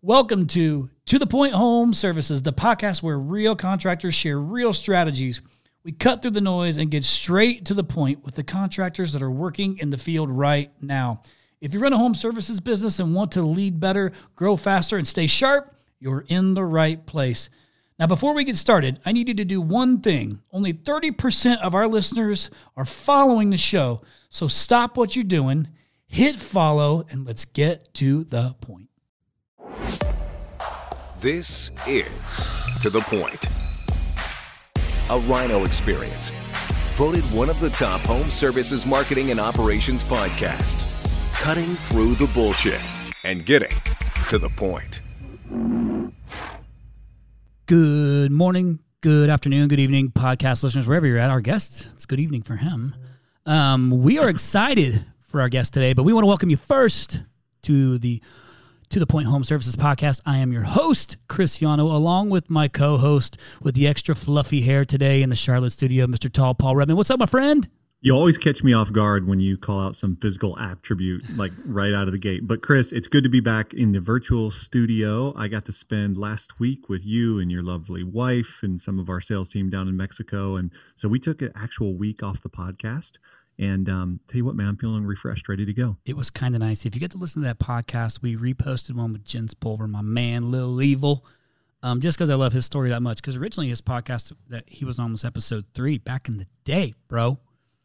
Welcome to the Point Home Services, the podcast where real contractors share real strategies. We cut through the noise and get straight to the point with the contractors that are working in the field right now. If you run a home services business and want to lead better, grow faster, and stay sharp, you're in the right place. Now, before we get started, I need you to do one thing. Only 30% of our listeners are following the show, so stop what you're doing, hit follow, and let's get to the point. This is To The Point, a Rhino experience, voted one of the top home services marketing and operations podcasts, cutting through the bullshit and getting to the point. Good morning, good afternoon, good evening, podcast listeners, wherever you're at. Our guest, it's good evening for him. We are excited for our guest today, but we want to welcome you first to the Point Home Services podcast. I am your host, Chris Yano, along with my co-host with the extra fluffy hair today in the Charlotte studio, Mr. Tall Paul Redman. What's up, my friend? You always catch me off guard when you call out some physical attribute, like right out of the gate. But Chris, it's good to be back in the virtual studio. I got to spend last week with you and your lovely wife and some of our sales team down in Mexico. And so we took an actual week off the podcast. And tell you what, man, I'm feeling refreshed, ready to go. It was kind of nice. If you get to listen to that podcast, we reposted one with Jen Spulver, my man, Lil Evil, just because I love his story that much. Because originally his podcast that he was on was episode 3 back in the day, bro.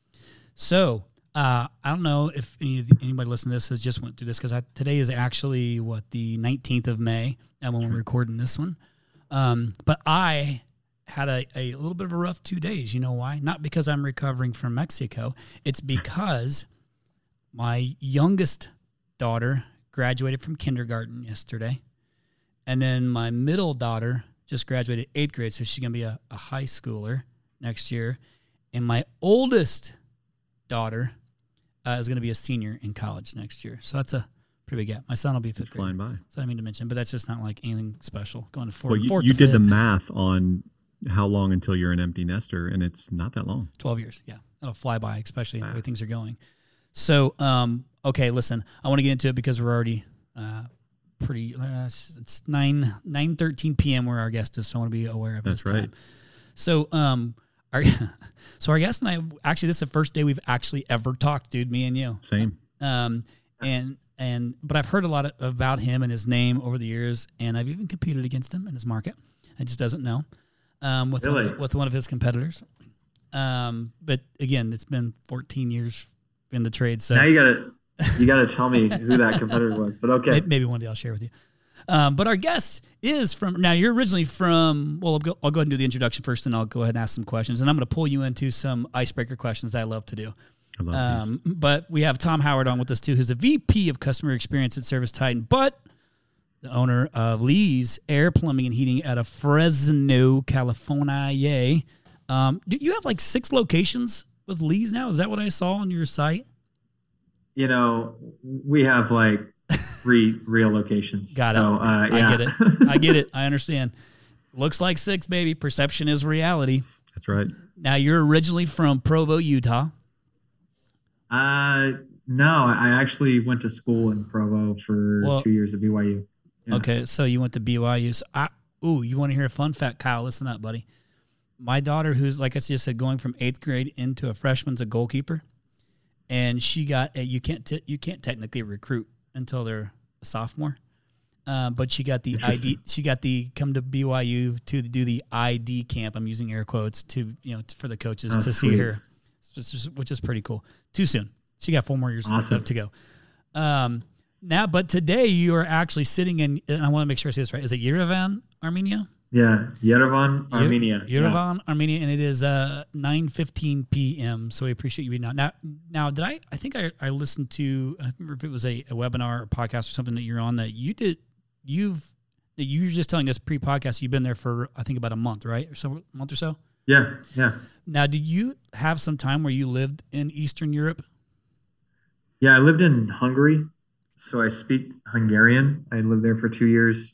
So I don't know if anybody listening to this has just went through this, because today is actually, the 19th of May, and when we're recording this one. But I had a little bit of a rough 2 days. You know why? Not because I'm recovering from Mexico. It's because my youngest daughter graduated from kindergarten yesterday. And then my middle daughter just graduated 8th grade, so she's going to be a high schooler next year. And my oldest daughter is going to be a senior in college next year. So that's a pretty big gap. My son will be 5th grade. Flying by. So I didn't mean to mention, but that's just not like anything special. Going to fourth. Well, you did the math on how long until you're an empty nester, and it's not that long. 12 years, yeah. That'll fly by, especially the way things are going. So, okay, listen, I want to get into it because we're already pretty, it's 9:13 p.m. where our guest is, so I want to be aware of this time. That's right. So, our guest and I, actually, this is the first day we've actually ever talked, dude, me and you. Same. But I've heard a lot about him and his name over the years, and I've even competed against him in his market. I just doesn't know. With one of his competitors. But again, it's been 14 years in the trade. So now you gotta tell me who that competitor was, but okay. Maybe one day I'll share with you. But our guest is now you're originally from, I'll go ahead and do the introduction first, and I'll go ahead and ask some questions. And I'm going to pull you into some icebreaker questions that I love to do. I love these. But we have Tom Howard on with us too, who's a VP of Customer Experience at Service Titan, but the owner of Lee's Air Plumbing and Heating out of Fresno, California. Do you have like 6 locations with Lee's now? Is that what I saw on your site? You know, we have like 3 real locations. Got it. Yeah. I get it. I understand. Looks like 6, baby. Perception is reality. That's right. Now, you're originally from Provo, Utah. No, I actually went to school in Provo for 2 years at BYU. Yeah. Okay, so you went to BYU. So you want to hear a fun fact, Kyle? Listen up, buddy. My daughter, who's, like I just said, going from 8th grade into a freshman's a goalkeeper, and she got you can't technically recruit until they're a sophomore, but she got the ID. She got the come to BYU to do the ID camp. I'm using air quotes for the coaches to sweet. see her, which is pretty cool. Too soon. She got 4 more years to go. Now, but today you are actually sitting in, and I want to make sure I say this right. Is it Yerevan, Armenia? Yeah, Yerevan, Armenia. Yerevan, Armenia, and it is 9:15 p.m. So we appreciate you being on. Now, did I think I listened to, I remember if it was a webinar or podcast or something that you're on that you did. You were just telling us pre-podcast you've been there for, I think, about a month, right? A month or so? Yeah. Now, did you have some time where you lived in Eastern Europe? Yeah, I lived in Hungary. So I speak Hungarian. I lived there for 2 years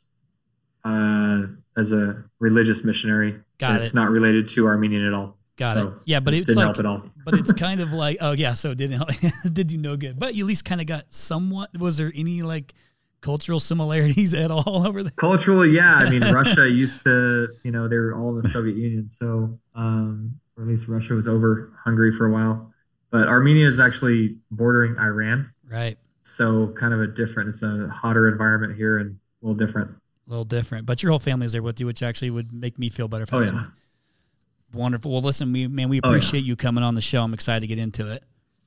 as a religious missionary. It's not related to Armenian at all. Got it. Yeah, but it's didn't like, help at all. But it's kind of like, so it didn't help. Did you know good? But you at least kind of got somewhat. Was there any like cultural similarities at all over there? Culturally, yeah. I mean, Russia used to, they were all in the Soviet Union. So, or at least Russia was over Hungary for a while. But Armenia is actually bordering Iran. Right. So kind of it's a hotter environment here and a little different. A little different. But your whole family is there with you, which actually would make me feel better. Wonderful. Well, listen, we appreciate you coming on the show. I'm excited to get into it.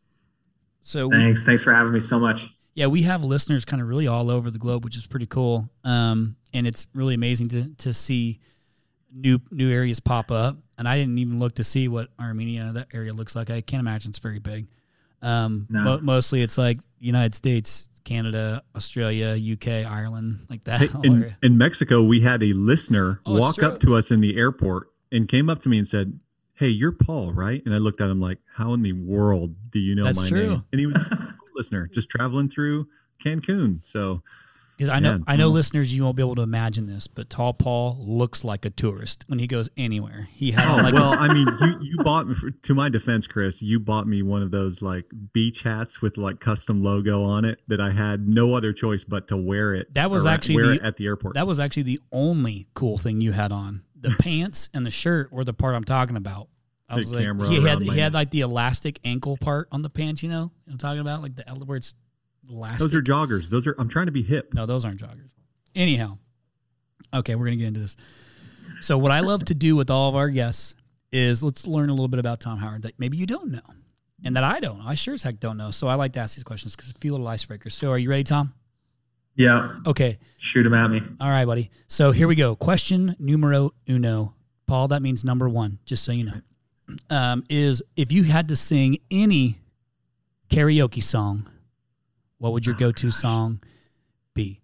So thanks for having me so much. Yeah, we have listeners kind of really all over the globe, which is pretty cool. And it's really amazing to see new areas pop up. And I didn't even look to see what Armenia, that area looks like. I can't imagine it's very big. No. Mostly it's like United States, Canada, Australia, UK, Ireland, like that. Hey, in Mexico, we had a listener walk up to us in the airport and came up to me and said, "Hey, you're Paul, right?" And I looked at him like, "How in the world do you know my name?" And he was a listener just traveling through Cancun. So, because I know listeners, you won't be able to imagine this, but Tall Paul looks like a tourist when he goes anywhere. He had I mean, you bought me, to my defense, Chris, you bought me one of those like beach hats with like custom logo on it that I had no other choice but to wear it. That was actually at the airport. That was actually the only cool thing you had on. The pants and the shirt were the part I'm talking about. I was like, he had like the elastic ankle part on the pants, you know what I'm talking about? Like where it's elastic. Those are joggers. I'm trying to be hip. No, those aren't joggers. Anyhow. Okay, we're going to get into this. So what I love to do with all of our guests is let's learn a little bit about Tom Howard that maybe you don't know and that I don't know. I sure as heck don't know. So I like to ask these questions because I feel little icebreakers. So are you ready, Tom? Yeah. Okay. Shoot them at me. All right, buddy. So here we go. Question numero uno. Paul, that means number one, just so you know. Is if you had to sing any karaoke song, what would your go-to song be?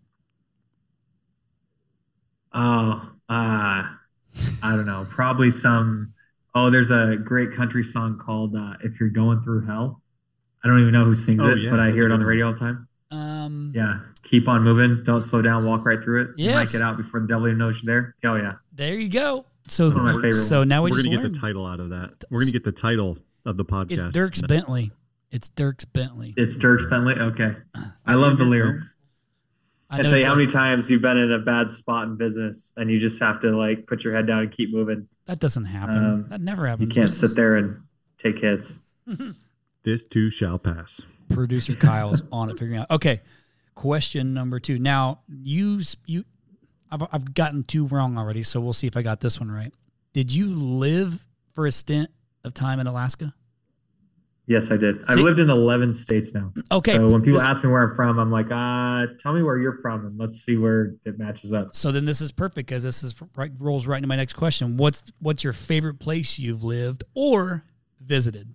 I don't know. Probably there's a great country song called If You're Going Through Hell. I don't even know who sings it, but I hear it on the radio all the time. Yeah. Keep on moving. Don't slow down. Walk right through it. Yes. You might get out before the devil even knows you're there. Hell yeah. There you go. So, one of my favorite ones. Now we're going to get the title out of that. We're going to get the title of the podcast. It's Dierks Bentley. It's Dierks Bentley. It's Dierks Bentley. Okay. I love the lyrics. I tell you how many times you've been in a bad spot in business and you just have to like put your head down and keep moving. That doesn't happen. That never happens. You can't sit there and take hits. This too shall pass. Producer Kyle's on it figuring out. Okay. Question number 2. Now, I've gotten 2 wrong already, so we'll see if I got this one right. Did you live for a stint of time in Alaska? Yes, I did. I've lived in 11 states now. Okay. So when people ask me where I'm from, I'm like, tell me where you're from, and let's see where it matches up. So then this is perfect because this is rolls right into my next question. What's your favorite place you've lived or visited?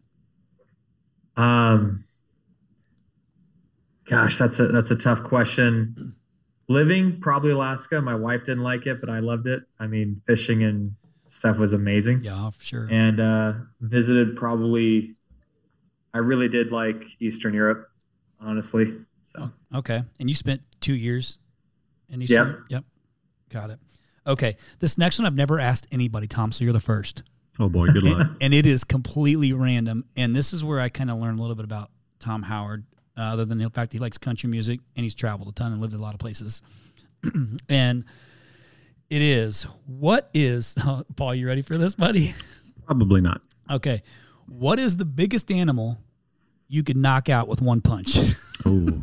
Gosh, that's a tough question. Living, probably Alaska. My wife didn't like it, but I loved it. I mean, fishing and stuff was amazing. Yeah, for sure. And visited probably, I really did like Eastern Europe, honestly. So okay. And you spent 2 years in Eastern Europe? Yep. Got it. Okay. This next one I've never asked anybody, Tom, so you're the first. Oh, boy, good luck. And it is completely random. And this is where I kind of learned a little bit about Tom Howard. Other than the fact he likes country music and he's traveled a ton and lived in a lot of places. And it is, Paul, you ready for this, buddy? Probably not. Okay. What is the biggest animal you could knock out with one punch? Oh.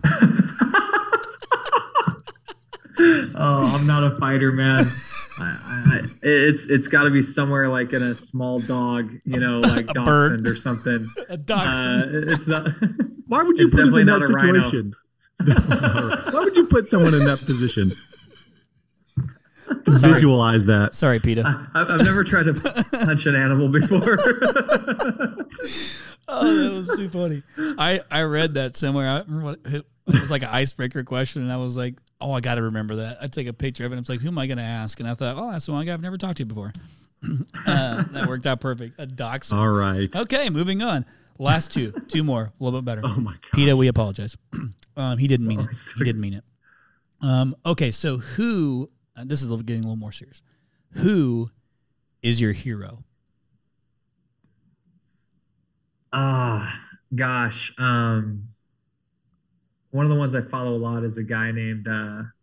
I'm not a fighter, man. It's got to be somewhere like in a small dog, like dachshund or something. A dachshund. It's not. Why would you put him in that situation? Why would you put someone in that position? To visualize that. Sorry, Peter. I've never tried to punch an animal before. Oh, that was too funny. I read that somewhere. I remember it was like an icebreaker question, and I was like, oh, I got to remember that. I take a picture of it, and it's like, who am I going to ask? And I thought, oh, that's the one guy I've never talked to before. That worked out perfect. A dachshund. All right. Okay, moving on. Last 2 more, a little bit better. Oh my God. Peter, we apologize. He didn't mean it. He didn't mean it. Okay, so who? This is getting a little more serious. Who is your hero? Gosh. One of the ones I follow a lot is a guy named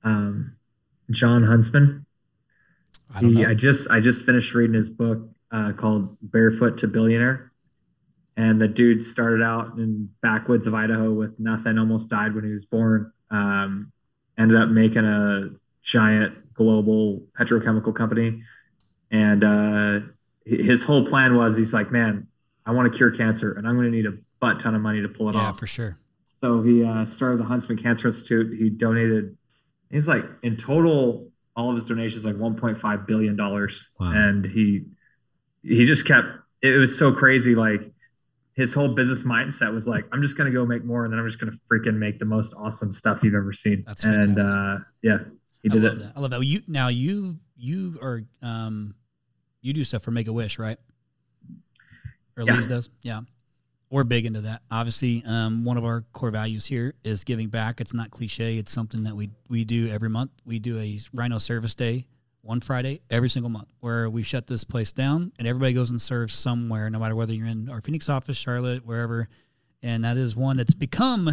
John Huntsman. I don't know. I just finished reading his book called Barefoot to Billionaire. And the dude started out in backwoods of Idaho with nothing, almost died when he was born. Ended up making a giant global petrochemical company. And his whole plan was, he's like, man, I want to cure cancer and I'm going to need a butt ton of money to pull it off. Yeah, for sure. So he started the Huntsman Cancer Institute. He donated, he's like, in total, all of his donations, like $1.5 billion. Wow. And he just kept, it was so crazy. Like, his whole business mindset was like, I'm just going to go make more, and then I'm just going to freaking make the most awesome stuff you've ever seen. That's fantastic. And yeah, he did it. I love that. You are you do stuff for Make-A-Wish, right? Or Lee's does, yeah. We're big into that. Obviously, one of our core values here is giving back. It's not cliche. It's something that we do every month. We do a Rhino Service Day one Friday every single month, where we shut this place down and everybody goes and serves somewhere, no matter whether you're in our Phoenix office, Charlotte, wherever. And that is one that's become,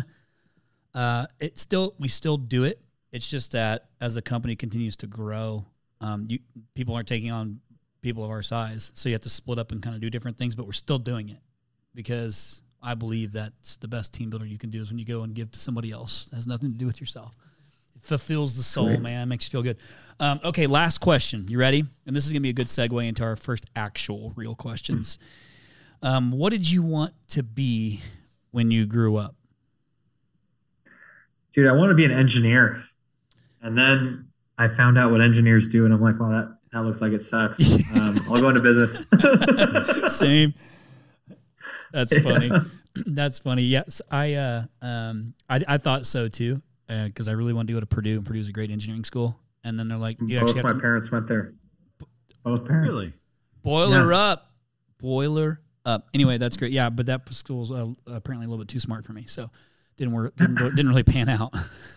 we still do it. It's just that as the company continues to grow, people aren't taking on people of our size. So you have to split up and kind of do different things, but we're still doing it because I believe that's the best team builder you can do is when you go and give to somebody else. It has nothing to do with yourself. Fulfills the soul, man. Makes you feel good. Okay, last question. You ready? And this is going to be a good segue into our first actual real questions. What did you want to be when you grew up? Dude, I want to be an engineer. And then I found out what engineers do, and I'm like, wow, that looks like it sucks. I'll go into business. Same. That's funny. Yeah. That's funny. Yes, I thought so too. Because I really wanted to go to Purdue, and Purdue's a great engineering school. And then they're like, both my parents went there. Both parents. Really? Boiler up. Anyway, that's great. Yeah, but that school's apparently a little bit too smart for me, so didn't really pan out.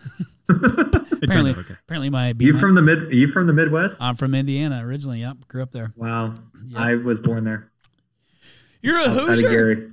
apparently my. Are you from the Midwest? I'm from Indiana originally. Yep, grew up there. Wow, yep. I was born there. You're a Hoosier. Gary.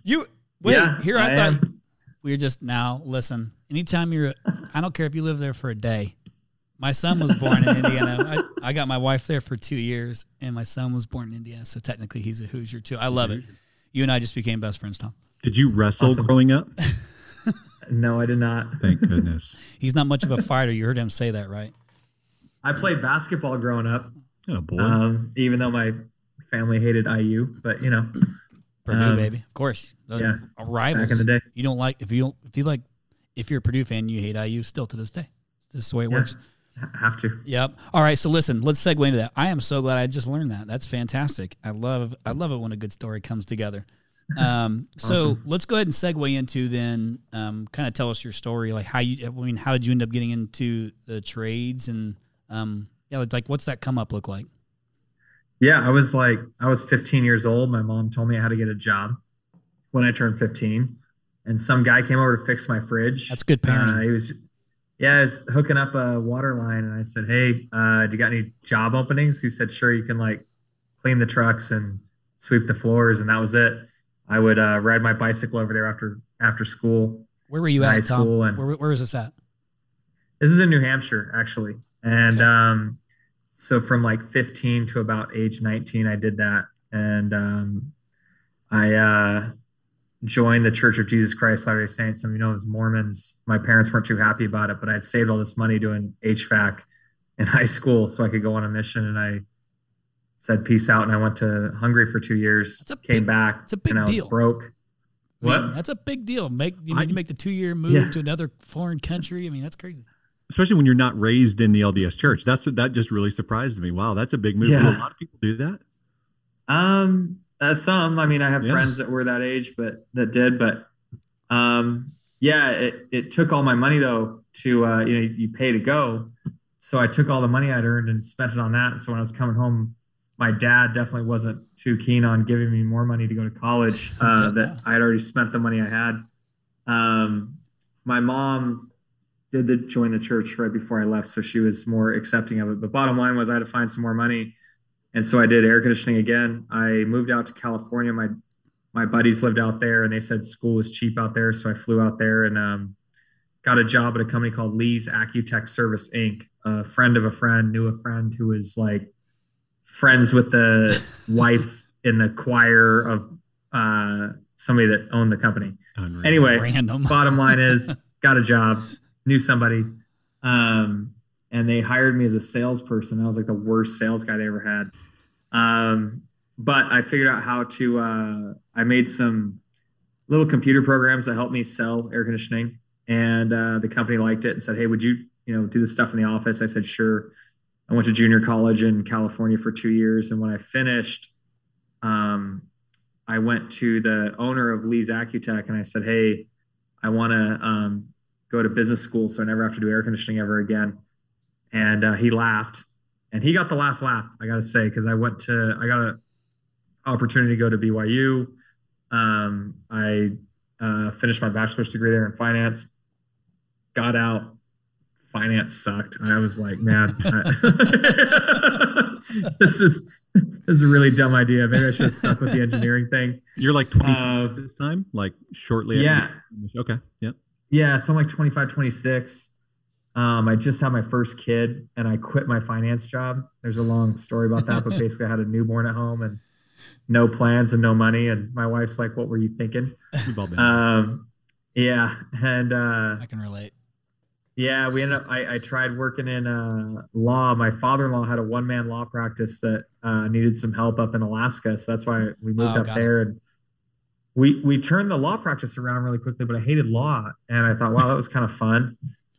I thought we were just now. Listen. Anytime I don't care if you live there for a day. My son was born in Indiana. I got my wife there for 2 years, and my son was born in Indiana, so technically he's a Hoosier too. I love it. You and I just became best friends, Tom. Did you wrestle growing up? No, I did not. Thank goodness. He's not much of a fighter. You heard him say that, right? I played basketball growing up. Oh, boy. Even though my family hated IU, but Purdue, baby. Of course. Yeah. Rivals. Back in the day. You don't like, if you're a Purdue fan, you hate IU still to this day. This is the way it works. Have to. Yep. All right. So listen, let's segue into that. I am so glad I just learned that. That's fantastic. I love it when a good story comes together. Awesome. So let's go ahead and segue into then kind of tell us your story. Like how did you end up getting into the trades and like what's that come up look like? Yeah, I was 15 years old. My mom told me I had to get a job when I turned 15. And some guy came over to fix my fridge. That's good parenting. He was hooking up a water line. And I said, hey, do you got any job openings? He said, sure, you can clean the trucks and sweep the floors. And that was it. I would ride my bicycle over there after school. Where were you at, Tom? Where is this at? This is in New Hampshire, actually. And so from 15 to about age 19, I did that. And I joined the Church of Jesus Christ Latter-day Saints. Some of you know, as Mormons. My parents weren't too happy about it, but I had saved all this money doing HVAC in high school so I could go on a mission. And I said peace out, and I went to Hungary for 2 years. Came back. It's a big and I was deal. Broke. What? That's a big deal. You need to make the 2-year move to another foreign country. I mean, that's crazy. Especially when you're not raised in the LDS church. That just really surprised me. Wow, that's a big move. Yeah. Do a lot of people do that? Some. I mean, I have friends that were that age, but that did. But it took all my money though to you pay to go. So I took all the money I'd earned and spent it on that. So when I was coming home, my dad definitely wasn't too keen on giving me more money to go to college. That I had already spent the money I had. My mom did join the church right before I left, so she was more accepting of it. But bottom line was I had to find some more money. And so I did air conditioning again. I moved out to California. My buddies lived out there, and they said school was cheap out there. So I flew out there and got a job at a company called Lee's Accutech Service Inc. A friend of a friend knew a friend who was like friends with the wife in the choir of somebody that owned the company. Unreal. Anyway, Random. bottom line is got a job, knew somebody, and they hired me as a salesperson. I was like the worst sales guy they ever had. But I figured out how to, I made some little computer programs that helped me sell air conditioning. And the company liked it and said, hey, would you, do this stuff in the office? I said, sure. I went to junior college in California for 2 years. And when I finished, I went to the owner of Lee's Accutech and I said, hey, I want to go to business school so I never have to do air conditioning ever again. And he laughed. And he got the last laugh, I got to say, because I got an opportunity to go to BYU. I finished my bachelor's degree there in finance, got out. Finance sucked. I was like, man, this is a really dumb idea. Maybe I should have stuck with the engineering thing. You're like 25 this time, like shortly. Yeah. Okay. Yep. Yeah. So I'm like 25, 26. I just had my first kid and I quit my finance job. There's a long story about that, but basically I had a newborn at home and no plans and no money. And my wife's like, what were you thinking? Yeah. And I can relate. Yeah, we ended up, I tried working in law. My father-in-law had a one-man law practice that needed some help up in Alaska. So that's why we moved up there. And we turned the law practice around really quickly, but I hated law. And I thought, wow, that was kind of fun.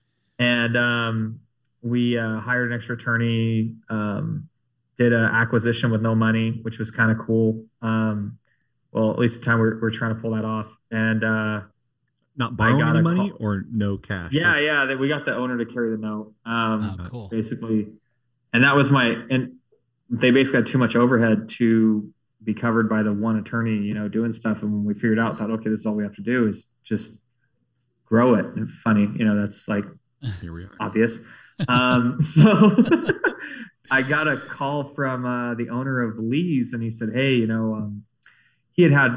And we hired an extra attorney, did an acquisition with no money, which was kind of cool. Well, at least the time we're trying to pull that off. And not borrowing any money or no cash? Yeah. We got the owner to carry the note. Cool. Basically. And that was and they basically had too much overhead to be covered by the one attorney, doing stuff. And when we figured out, thought, okay, this is all we have to do is just grow it. And funny, that's like here we are. Obvious. So I got a call from the owner of Lee's and he said, hey, he had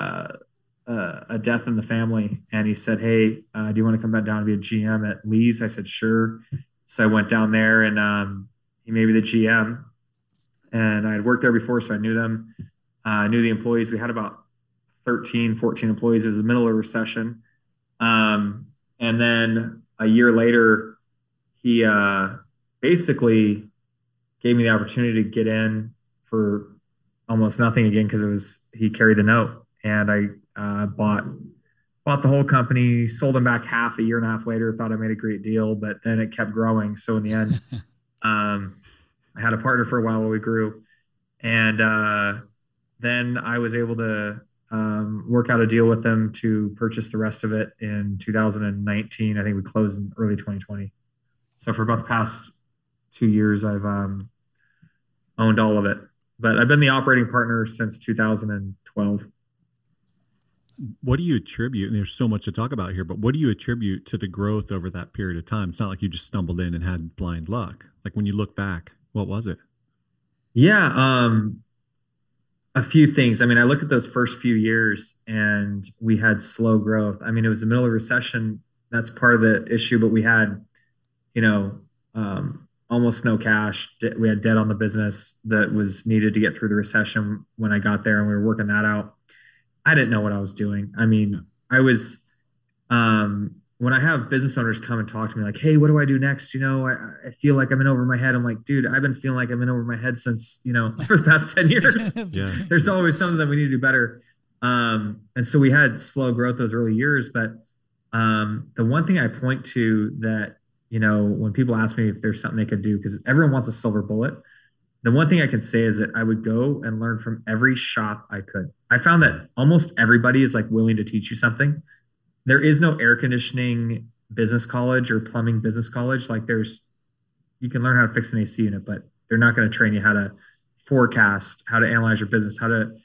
a death in the family. And he said, hey, do you want to come back down and be a GM at Lee's? I said, sure. So I went down there and he made me the GM. And I had worked there before, so I knew them. I knew the employees. We had about 13, 14 employees. It was the middle of a recession. And then a year later, he basically gave me the opportunity to get in for almost nothing again because he carried the note. And I bought the whole company, sold them back half a year and a half later, thought I made a great deal, but then it kept growing. So in the end, I had a partner for a while we grew. And then I was able to work out a deal with them to purchase the rest of it in 2019. I think we closed in early 2020. So for about the past 2 years, I've owned all of it. But I've been the operating partner since 2012. What do you attribute, and there's so much to talk about here, but what do you attribute to the growth over that period of time? It's not like you just stumbled in and had blind luck. Like when you look back, what was it? Yeah, a few things. I mean, I look at those first few years and we had slow growth. I mean, it was the middle of recession. That's part of the issue, but we had, almost no cash. We had debt on the business that was needed to get through the recession when I got there and we were working that out. I didn't know what I was doing. I mean, I was, when I have business owners come and talk to me like, hey, what do I do next? I feel like I'm in over my head. I'm like, dude, I've been feeling like I'm in over my head since, for the past 10 years. Yeah. There's always something that we need to do better. And so we had slow growth those early years. But the one thing I point to that, when people ask me if there's something they could do, because everyone wants a silver bullet, the one thing I can say is that I would go and learn from every shop I could. I found that almost everybody is like willing to teach you something. There is no air conditioning business college or plumbing business college. Like you can learn how to fix an AC unit, but they're not going to train you how to forecast, how to analyze your business, how to,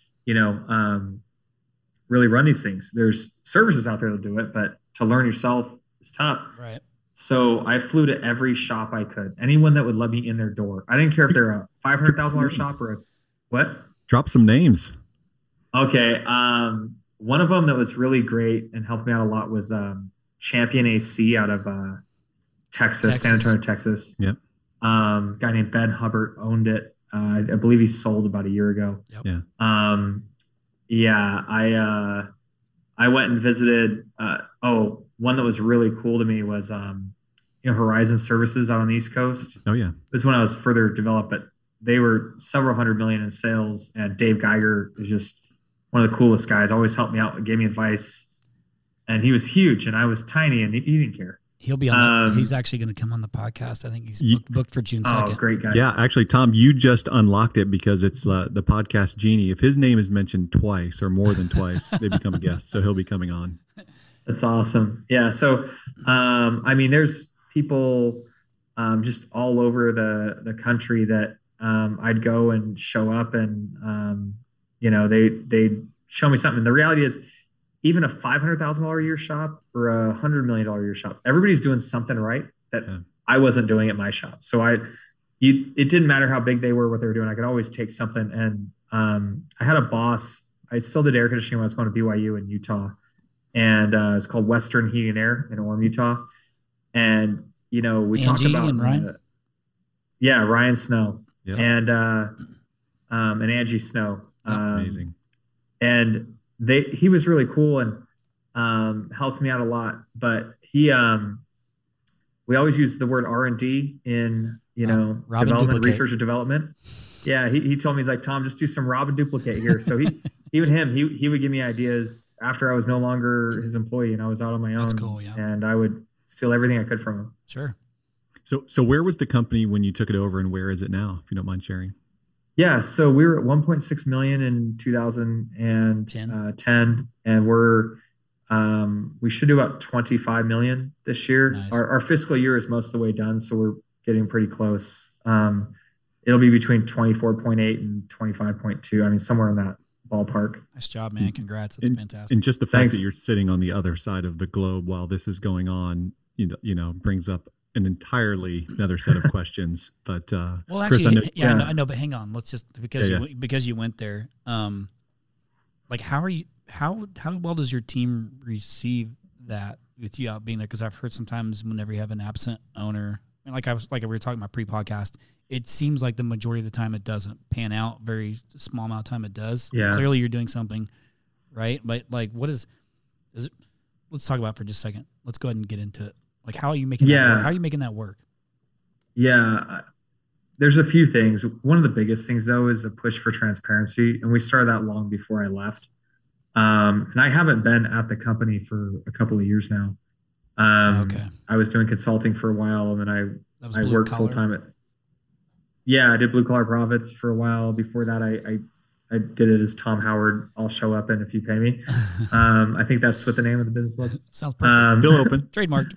really run these things. There's services out there to do it, but to learn yourself is tough. Right. So I flew to every shop I could, anyone that would let me in their door. I didn't care if they're a $500,000 shop or what? Drop some names. Okay. One of them that was really great and helped me out a lot was Champion AC out of Texas, San Antonio, Texas. Yep. Guy named Ben Hubbard owned it. I believe he sold about a year ago. Yep. Yeah. I went and visited. One that was really cool to me was Horizon Services out on the East Coast. Oh yeah. This is when I was further developed, but they were several $100 million in sales, and Dave Geiger is just one of the coolest guys. Always helped me out, gave me advice, and he was huge, and I was tiny, and he didn't care. He'll be on. He's actually going to come on the podcast. I think he's booked for June 2nd. Oh, great guy. Yeah, actually, Tom, you just unlocked it because it's the podcast genie. If his name is mentioned twice or more than twice, they become a guest. So he'll be coming on. That's awesome. Yeah. So, there's people just all over the country that I'd go and show up, and they show me something. The reality is, even a $500,000 a year shop or a $100 million a year shop, everybody's doing something right that I wasn't doing at my shop. So it didn't matter how big they were, what they were doing. I could always take something. And I had a boss. I still did air conditioning when I was going to BYU in Utah, and it's called Western Heating and Air in Orem, Utah. And we talked about Ryan. Ryan Snow and Angie Snow. Amazing. And he was really cool and helped me out a lot. But we always use the word R&D in development, research and development. Yeah, he told me, he's like, Tom, just do some rob and duplicate here. So he would give me ideas after I was no longer his employee and I was out on my own. That's cool, yeah. And I would steal everything I could from him. Sure. So where was the company when you took it over, and where is it now, if you don't mind sharing? Yeah, so we were at 1.6 million in 2010, and we should do about 25 million this year. Nice. Our fiscal year is most of the way done, so we're getting pretty close. It'll be between 24.8 and 25.2. Somewhere in that ballpark. Nice job, man. Congrats. That's fantastic. And just the fact that you're sitting on the other side of the globe while this is going on, brings up an entirely another set of questions. But well, Chris, actually, I know, but hang on. Let's just because you went there. How well does your team receive that with you out being there? Because I've heard sometimes whenever you have an absent owner, and like we were talking about pre-podcast, it seems like the majority of the time it doesn't pan out. Very small amount of time it does. Yeah. Clearly you're doing something right, but what is it? Let's talk about it for just a second. Let's go ahead and get into it. Like, how are you making that work? How are you making that work? Yeah, there's a few things. One of the biggest things, though, is a push for transparency. And we started that long before I left. And I haven't been at the company for a couple of years now. Okay. I was doing consulting for a while, and then I worked full-time at... Yeah, I did Blue Collar Profits for a while. Before that, I did it as Tom Howard. I'll show up and if you pay me. I think that's what the name of the business was. Sounds perfect. Still open. Trademarked.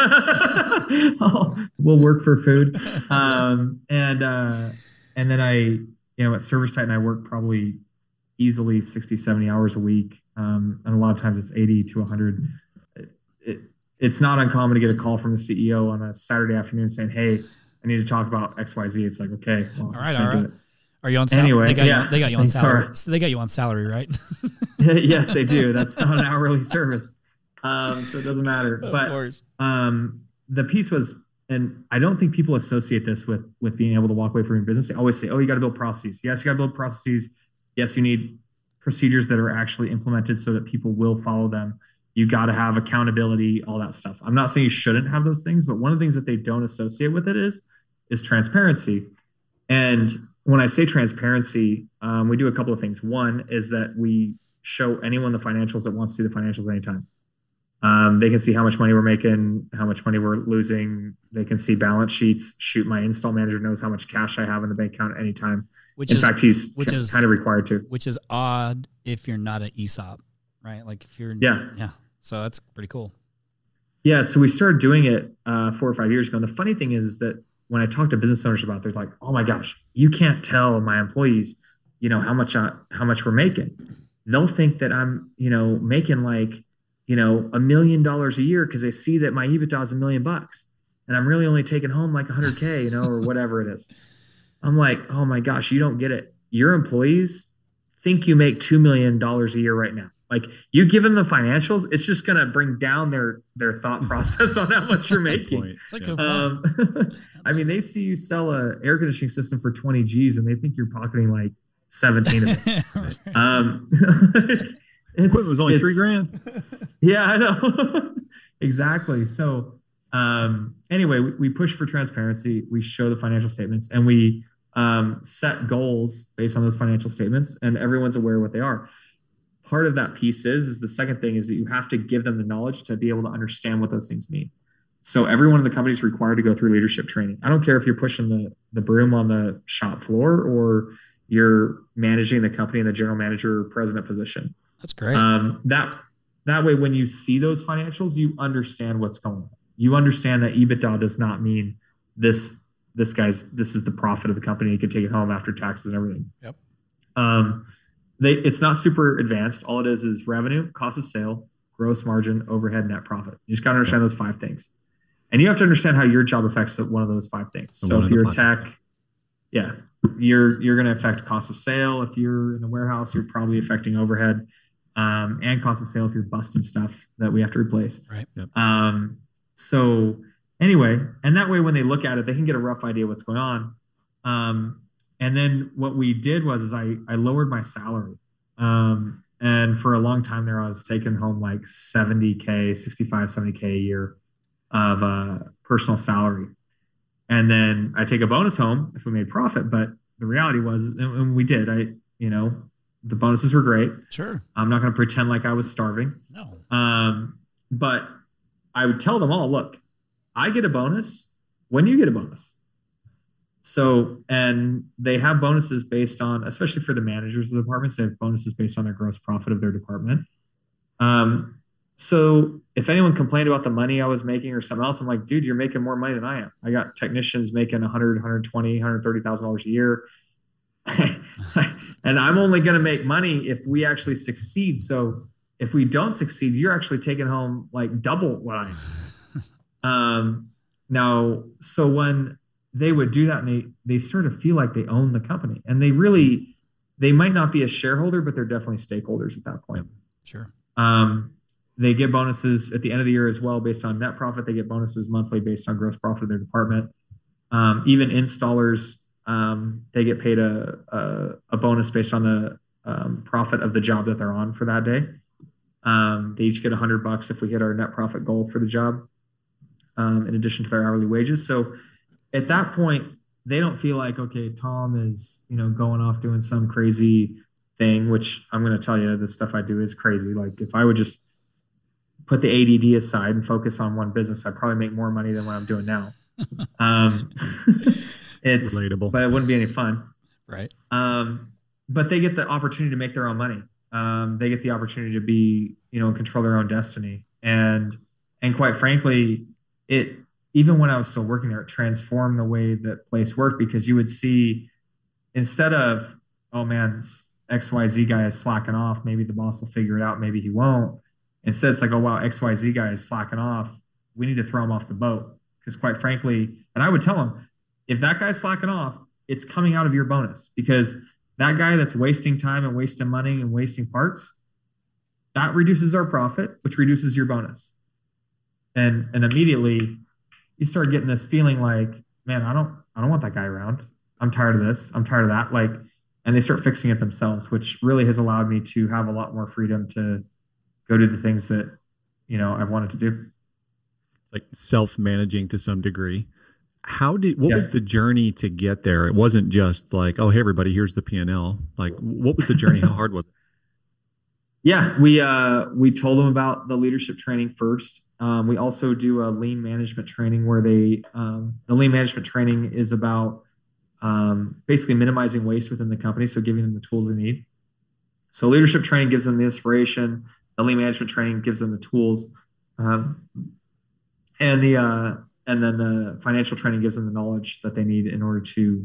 We'll work for food. And then I, at Service Titan, I work probably easily 60, 70 hours a week. And a lot of times it's 80 to 100. It's not uncommon to get a call from the CEO on a Saturday afternoon saying, hey, I need to talk about XYZ. It's like, okay, well, all right. Are you on salary? Anyway, they got you on salary. So they got you on salary, right? Yes, they do. That's not an hourly service. So it doesn't matter. But the piece was, and I don't think people associate this with being able to walk away from your business. They always say, oh, you got to build processes. Yes, you got to build processes. Yes, you need procedures that are actually implemented so that people will follow them. You got to have accountability, all that stuff. I'm not saying you shouldn't have those things, but one of the things that they don't associate with it is transparency. And when I say transparency, we do a couple of things. One is that we show anyone the financials that wants to see the financials anytime. They can see how much money we're making, how much money we're losing. They can see balance sheets. Shoot, my install manager knows how much cash I have in the bank account at any time. In fact, he's kind of required to. Which is odd if you're not an ESOP, right? Like if you're... Yeah. So that's pretty cool. Yeah. So we started doing it 4 or 5 years ago. And the funny thing is that when I talk to business owners about it, they're like, oh my gosh, you can't tell my employees, how much we're making. They'll think that I'm, making like, $1 million a year because they see that my EBITDA is $1 million and I'm really only taking home like 100K, or whatever it is. I'm like, oh my gosh, you don't get it. Your employees think you make $2 million a year right now. Like you give them the financials, it's just going to bring down their thought process on how much you're making. It's a good point. I mean, they see you sell a air conditioning system for 20 G's and they think you're pocketing like 17 of it. It was only $3,000. Yeah, I know. Exactly. So anyway, we push for transparency. We show the financial statements and we set goals based on those financial statements, and everyone's aware of what they are. Part of that piece is the second thing is that you have to give them the knowledge to be able to understand what those things mean. So everyone in the company is required to go through leadership training. I don't care if you're pushing the broom on the shop floor or you're managing the company in the general manager or president position. That's great. That way, when you see those financials, you understand what's going on. You understand that EBITDA does not mean this is the profit of the company. You can take it home after taxes and everything. Yep. It's not super advanced. All it is revenue, cost of sale, gross margin, overhead, net profit. You just got to understand those 5 things. And you have to understand how your job affects one of those 5 things. So if you're a tech, you're going to affect cost of sale. If you're in the warehouse, you're probably affecting overhead and cost of sale if you're busting stuff that we have to replace. Right. Yep. So anyway, and that way when they look at it, they can get a rough idea what's going on. And then what we did was I lowered my salary. And for a long time there, I was taking home like 70K a year of personal salary. And then I take a bonus home if we made profit. But the reality was, and we did, the bonuses were great. Sure. I'm not going to pretend like I was starving. No. But I would tell them all, look, I get a bonus when you get a bonus. So, and they have bonuses based on, especially for the managers of the departments, they have bonuses based on their gross profit of their department. So if anyone complained about the money I was making or something else, I'm like, dude, you're making more money than I am. I got technicians making $100,000, $120,000, $130,000 a year. And I'm only going to make money if we actually succeed. So if we don't succeed, you're actually taking home like double what I am. Now, so when they would do that and they sort of feel like they own the company, and they might not be a shareholder, but they're definitely stakeholders at that point. Sure. They get bonuses at the end of the year as well based on net profit. They get bonuses monthly based on gross profit of their department. Even installers, they get paid a bonus based on the profit of the job that they're on for that day. They each get $100 if we hit our net profit goal for the job, in addition to their hourly wages. So at that point, they don't feel like, okay, Tom is, going off doing some crazy thing, which I'm going to tell you, the stuff I do is crazy. Like if I would just put the ADD aside and focus on one business, I'd probably make more money than what I'm doing now. It's relatable, but it wouldn't be any fun. Right. But they get the opportunity to make their own money. They get the opportunity to be, control their own destiny. And quite frankly, even when I was still working there, it transformed the way that place worked, because you would see, instead of, oh man, this XYZ guy is slacking off, maybe the boss will figure it out, maybe he won't. Instead, it's like, oh wow, XYZ guy is slacking off. We need to throw him off the boat. Because quite frankly, and I would tell him, if that guy's slacking off, it's coming out of your bonus, because that guy that's wasting time and wasting money and wasting parts, that reduces our profit, which reduces your bonus. And immediately you start getting this feeling like, man, I don't want that guy around. I'm tired of this. I'm tired of that. Like, and they start fixing it themselves, which really has allowed me to have a lot more freedom to go do the things that, I've wanted to do. Like self-managing to some degree. What was the journey to get there? It wasn't just like, oh, hey, everybody, here's the P&L. Like, what was the journey? How hard was it? Yeah, we told them about the leadership training first. We also do a lean management training where the lean management training is about basically minimizing waste within the company. So giving them the tools they need. So leadership training gives them the inspiration. The lean management training gives them the tools. And then the financial training gives them the knowledge that they need in order to,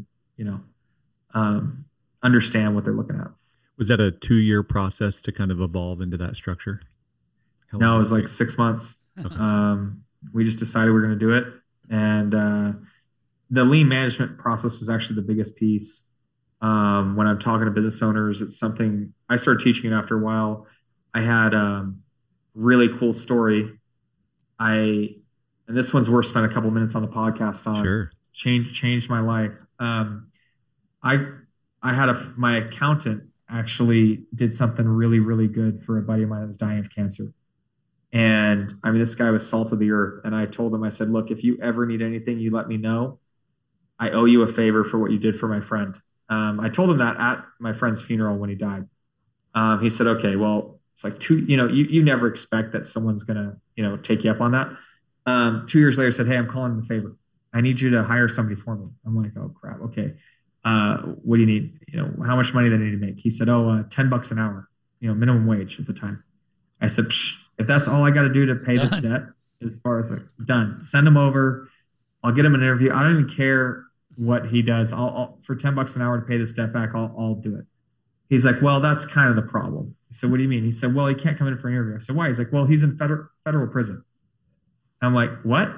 understand what they're looking at. Was that a 2-year process to kind of evolve into that structure? No, it was like 6 months. Okay. We just decided we're going to do it. And the lean management process was actually the biggest piece. When I'm talking to business owners, it's something I started teaching it after a while. I had a really cool story. And this one's worth spending a couple minutes on the podcast on. Sure. Changed my life. I had my accountant actually did something really, really good for a buddy of mine that was dying of cancer. And I mean, this guy was salt of the earth. And I told him, I said, look, if you ever need anything, you let me know. I owe you a favor for what you did for my friend. I told him that at my friend's funeral when he died. He said, okay, well, it's like you never expect that someone's going to, take you up on that. 2 years later, said, hey, I'm calling him a favor. I need you to hire somebody for me. I'm like, oh crap. Okay. What do you need? How much money do I need to make? He said, $10 an hour, minimum wage at the time. I said, if that's all I got to do to pay this debt, as far as done, send him over. I'll get him an interview. I don't even care what he does. I'll for $10 an hour to pay this debt back. I'll do it. He's like, well, that's kind of the problem. I said, what do you mean? He said, well, he can't come in for an interview. I said, why? He's like, well, he's in federal prison. I'm like, what?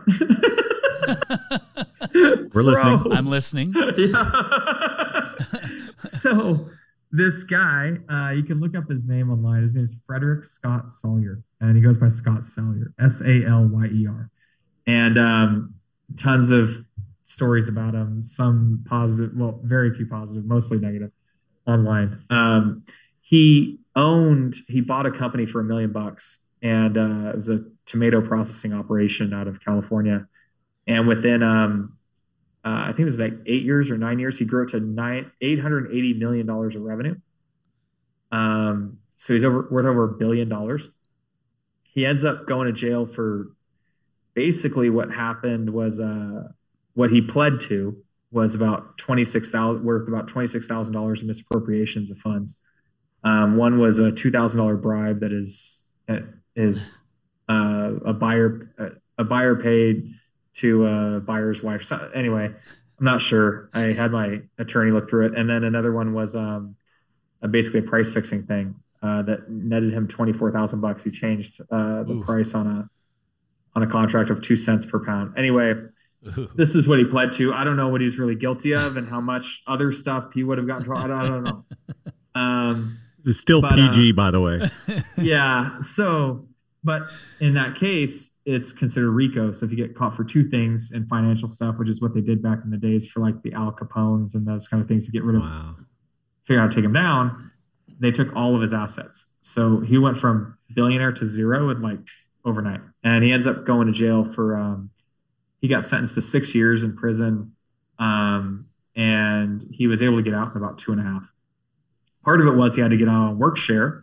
We're listening. I'm listening. Yeah. So this guy, you can look up his name online. His name is Frederick Scott Salyer, and he goes by Scott Salyer, Salyer. And tons of stories about him, some positive, well, very few positive, mostly negative online. He bought a company for $1 million, and it was a tomato processing operation out of California. And within, I think it was like 8 years or 9 years, he grew it to $880 million of revenue. So he's worth over $1 billion. He ends up going to jail for basically what happened was what he pled to was about $26,000 in misappropriations of funds. One was a $2,000 bribe that is a buyer paid to a buyer's wife. So anyway, I'm not sure. I had my attorney look through it. And then another one was basically a price fixing thing that netted him $24,000. He changed the price on a contract of 2 cents per pound. Anyway, this is what he pled to. I don't know what he's really guilty of and how much other stuff he would have gotten. I don't know. It's still PG, by the way. Yeah. So, but in that case, it's considered RICO. So if you get caught for two things in financial stuff, which is what they did back in the days for like the Al Capones and those kind of things to get rid of, figure out how to take him down, they took all of his assets. So he went from billionaire to zero in like overnight. And he ends up going to jail for, he got sentenced to 6 years in prison. And he was able to get out in about 2.5. Part of it was he had to get on a work share.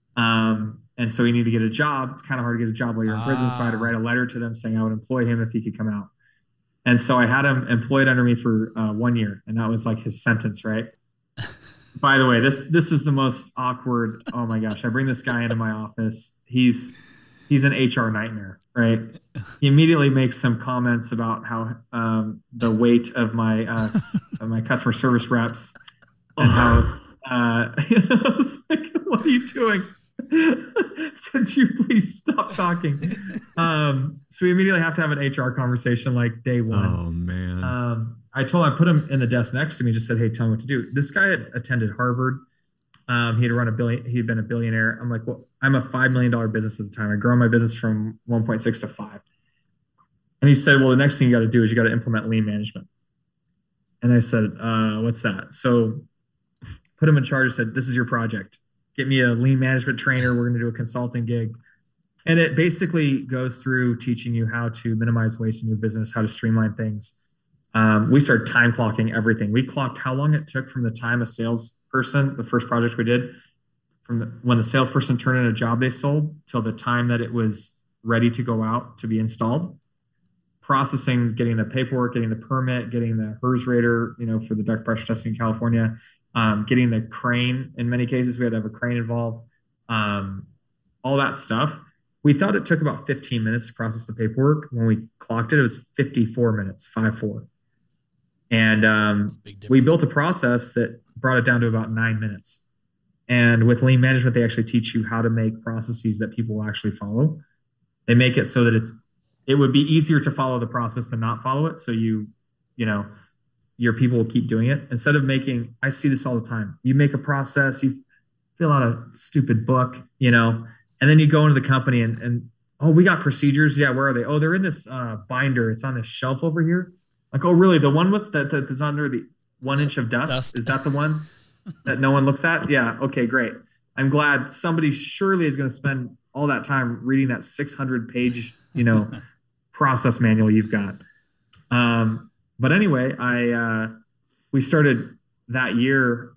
And so he needed to get a job. It's kind of hard to get a job while you're in prison. So I had to write a letter to them saying I would employ him if he could come out. And so I had him employed under me for 1 year. And that was like his sentence, right? By the way, this was the most awkward. Oh my gosh. I bring this guy into my office. He's an HR nightmare, right? He immediately makes some comments about how the weight of my my customer service reps and how I was like, what are you doing? Could you please stop talking? So we immediately have to have an HR conversation like day one. Oh man. I put him in the desk next to me, just said, hey, tell me what to do. This guy had attended Harvard. He'd been a billionaire. I'm like, well, I'm a $5 million business at the time. I grew my business from 1.6 to 5. And he said, well, the next thing you got to do is you got to implement lean management. And I said, what's that? So put him in charge and said, this is your project. Get me a lean management trainer. We're going to do a consulting gig. And it basically goes through teaching you how to minimize waste in your business, how to streamline things. We started time clocking everything. We clocked how long it took from the time a salesperson, the first project we did, when the salesperson turned in a job they sold till the time that it was ready to go out to be installed. Processing, getting the paperwork, getting the permit, getting the HERS rater, for the duct pressure testing in California, getting the crane. In many cases, we had to have a crane involved. All that stuff. We thought it took about 15 minutes to process the paperwork. When we clocked it, it was 54 minutes, 5-4. And we built a process that brought it down to about 9 minutes. And with lean management, they actually teach you how to make processes that people will actually follow. They make it so that it would be easier to follow the process than not follow it. So your people will keep doing it instead of I see this all the time. You make a process, you fill out a stupid book, And then you go into the company and oh, we got procedures. Yeah, where are they? Oh, they're in this binder. It's on this shelf over here. Like, oh, really? The one with that's under the 1 inch of dust? Is that the one that no one looks at? Yeah. Okay, great. I'm glad somebody surely is going to spend all that time reading that 600-page, process manual you've got. But anyway, we started that year.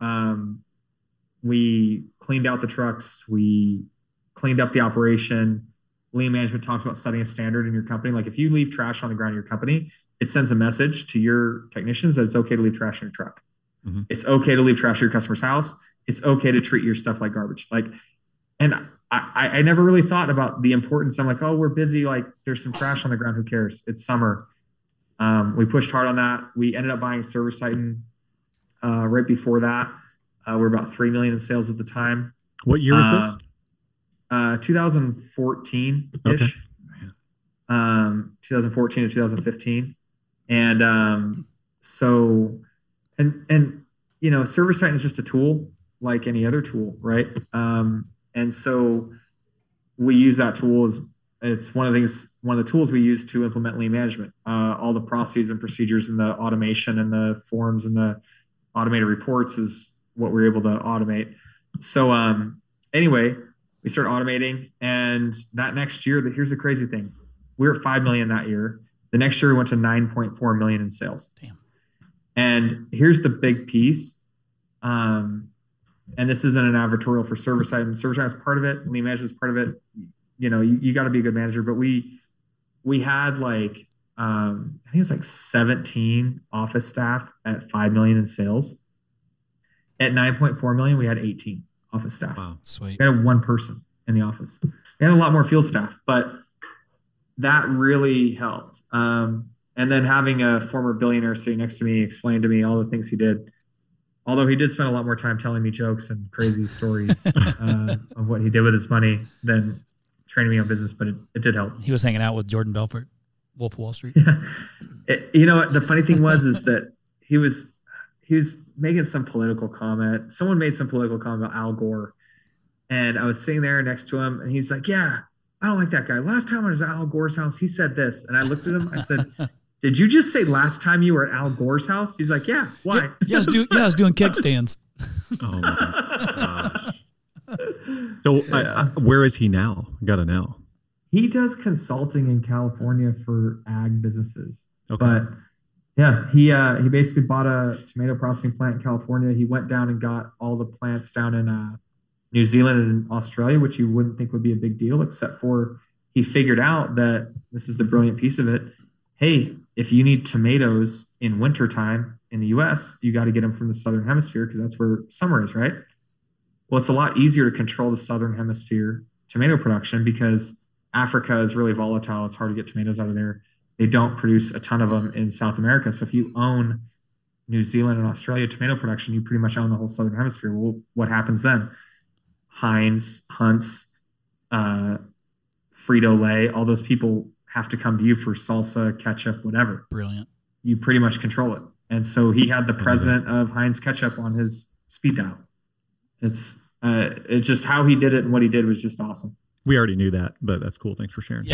We cleaned out the trucks. We cleaned up the operation. Lean management talks about setting a standard in your company. Like if you leave trash on the ground in your company, it sends a message to your technicians that it's okay to leave trash in your truck. Mm-hmm. It's okay to leave trash at your customer's house. It's okay to treat your stuff like garbage. And I never really thought about the importance. I'm like, oh, we're busy. Like there's some trash on the ground. Who cares? It's summer. We pushed hard on that. We ended up buying ServiceTitan right before that. We're about $3 million in sales at the time. What year was this? 2014-ish. Okay. 2014 to 2015. And ServiceTitan is just a tool like any other tool, right? And so we use that tool as it's one of the tools we use to implement lean management. All the processes and procedures and the automation and the forms and the automated reports is what we're able to automate. So anyway, we started automating, and that next year, here's the crazy thing. We were at 5 million that year. The next year we went to 9.4 million in sales. Damn. And here's the big piece. And this isn't an advertorial for ServiceTitan. ServiceTitan is part of it. Lean management is part of it. You got to be a good manager, but we had I think it was 17 office staff at 5 million in sales. At 9.4 million, we had 18 office staff. Wow, sweet. We had one person in the office. We had a lot more field staff, but that really helped. And then having a former billionaire sitting next to me explain to me all the things he did. Although he did spend a lot more time telling me jokes and crazy stories of what he did with his money than training me on business, but it did help. He was hanging out with Jordan Belfort, Wolf of Wall Street. Yeah. The funny thing is that he was making some political comment. Someone made some political comment about Al Gore. And I was sitting there next to him, and he's like, yeah, I don't like that guy. Last time I was at Al Gore's house, he said this. And I looked at him, I said, did you just say last time you were at Al Gore's house? He's like, yeah, why? Yeah, I was doing kickstands. Oh, my gosh. So where is he now? Got to know. He does consulting in California for ag businesses. Okay. But yeah, he basically bought a tomato processing plant in California. He went down and got all the plants down in New Zealand and Australia, which you wouldn't think would be a big deal, except for he figured out that this is the brilliant piece of it. Hey, if you need tomatoes in wintertime in the US, you got to get them from the Southern Hemisphere because that's where summer is, right? Well, it's a lot easier to control the Southern Hemisphere tomato production because Africa is really volatile. It's hard to get tomatoes out of there. They don't produce a ton of them in South America. So if you own New Zealand and Australia tomato production, you pretty much own the whole Southern Hemisphere. Well, what happens then? Heinz, Hunt's, Frito-Lay, all those people have to come to you for salsa, ketchup, whatever. Brilliant. You pretty much control it. And so he had the president of Heinz Ketchup on his speed dial. It's just how he did it, and what he did was just awesome. We already knew that, but that's cool. Thanks for sharing. Yeah.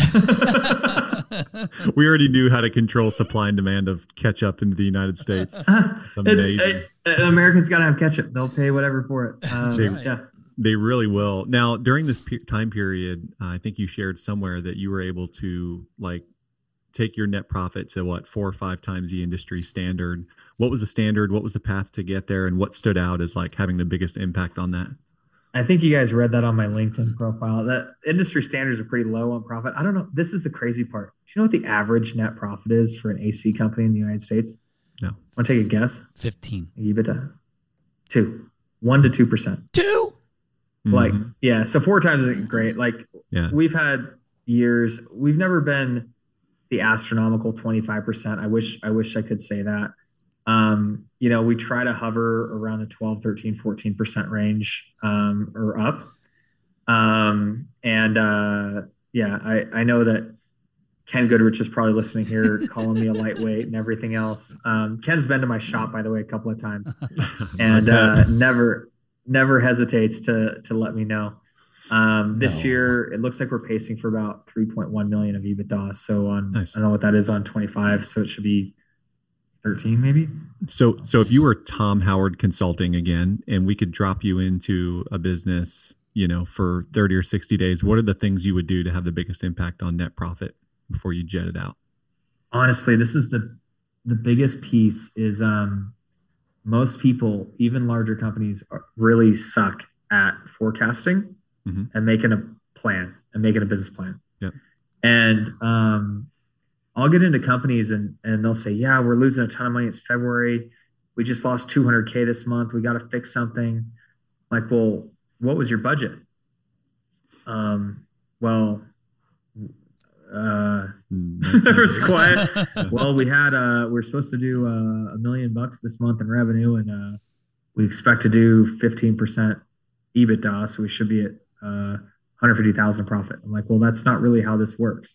We already knew how to control supply and demand of ketchup in the United States. It's amazing. Americans got to have ketchup. They'll pay whatever for it. Yeah. They really will. Now, during this time period, I think you shared somewhere that you were able to take your net profit to 4 or 5 times the industry standard. What was the standard? What was the path to get there? And what stood out as having the biggest impact on that? I think you guys read that on my LinkedIn profile. That industry standards are pretty low on profit. I don't know. This is the crazy part. Do you know what the average net profit is for an AC company in the United States? No. Want to take a guess? 15. EBITDA. 1 to 2%. 2? Yeah. So 4 times isn't great. We've had years. We've never been the astronomical 25%. I wish I could say that. We try to hover around the 12, 13, 14% range, or up. I know that Ken Goodrich is probably listening here, calling me a lightweight and everything else. Ken's been to my shop, by the way, a couple of times, and never hesitates to let me know. This year, it looks like we're pacing for about 3.1 million of EBITDA. So I don't know what that is on 25. So it should be 13 maybe. So if you were Tom Howard Consulting again, and we could drop you into a business, for 30 or 60 days, what are the things you would do to have the biggest impact on net profit before you jet it out? Honestly, this is the biggest piece is, most people, even larger companies, really suck at forecasting and making a plan and making a business plan. Yep. And I'll get into companies and they'll say, yeah, we're losing a ton of money. It's February. We just lost 200K this month. We got to fix something. Like, well, what was your budget? It was quiet. Well, we're supposed to do $1 million this month in revenue, and we expect to do 15% EBITDA, so we should be at 150,000 profit. I'm like, well, that's not really how this works.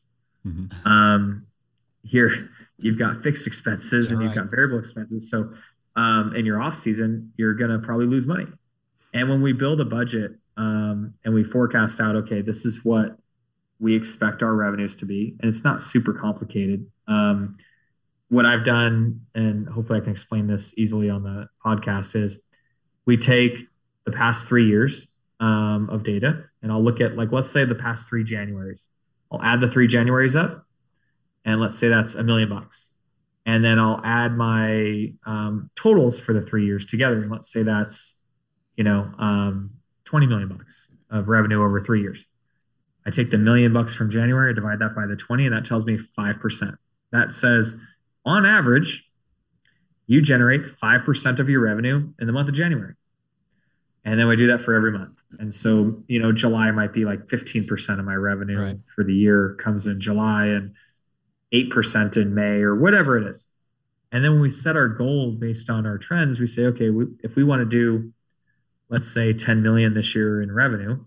Here you've got fixed expenses and you've got variable expenses. So in your off season, you're gonna probably lose money. And when we build a budget and we forecast out, okay, this is what we expect our revenues to be, and it's not super complicated. What I've done, and hopefully I can explain this easily on the podcast, is we take the past 3 years of data, and I'll look at, like, let's say the past 3 Januaries. I'll add the 3 Januaries up, and let's say that's $1 million. And then I'll add my totals for the 3 years together, and let's say that's, $20 million of revenue over 3 years. I take the $1 million from January, I divide that by the 20, and that tells me 5%. That says, on average, you generate 5% of your revenue in the month of January. And then we do that for every month. And so, July might be like 15% of my revenue for the year comes in July, and 8% in May, or whatever it is. And then when we set our goal based on our trends, we say, okay, if we want to do, let's say 10 million this year in revenue,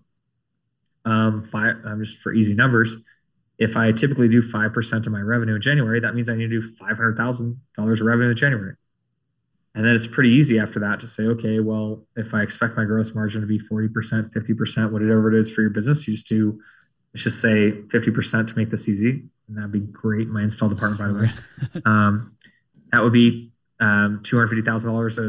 just for easy numbers, if I typically do 5% of my revenue in January, that means I need to do $500,000 of revenue in January. And then it's pretty easy after that to say, okay, well, if I expect my gross margin to be 40%, 50%, whatever it is for your business, let's just say 50% to make this easy. And that'd be great. My install department, by the way, that would be $250,000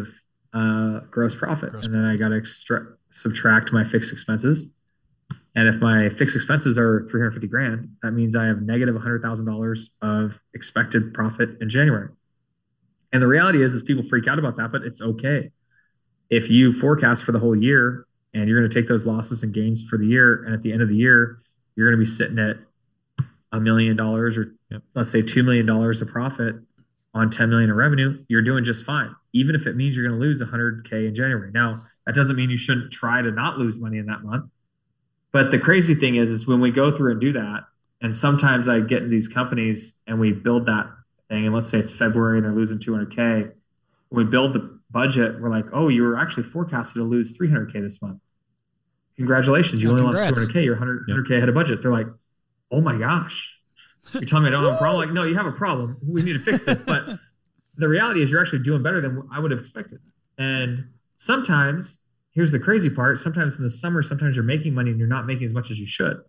of gross profit. And then I got to subtract my fixed expenses. And if my fixed expenses are $350,000, that means I have negative $100,000 of expected profit in January. And the reality is people freak out about that, but it's okay. If you forecast for the whole year and you're going to take those losses and gains for the year, and at the end of the year, you're going to be sitting at $1 million, or let's say $2 million of profit on 10 million of revenue, you're doing just fine. Even if it means you're going to lose 100K in January. Now, that doesn't mean you shouldn't try to not lose money in that month. But the crazy thing is when we go through and do that, and sometimes I get in these companies and we build that thing, and let's say it's February and they're losing 200K. When we build the budget, we're like, oh, you were actually forecasted to lose 300K this month. Congratulations, you only lost 200K. You're 100K ahead of budget. They're like, oh my gosh, you're telling me I don't have a problem? Like, no, you have a problem. We need to fix this. But the reality is you're actually doing better than I would have expected. And sometimes, here's the crazy part, sometimes in the summer, sometimes you're making money and you're not making as much as you should.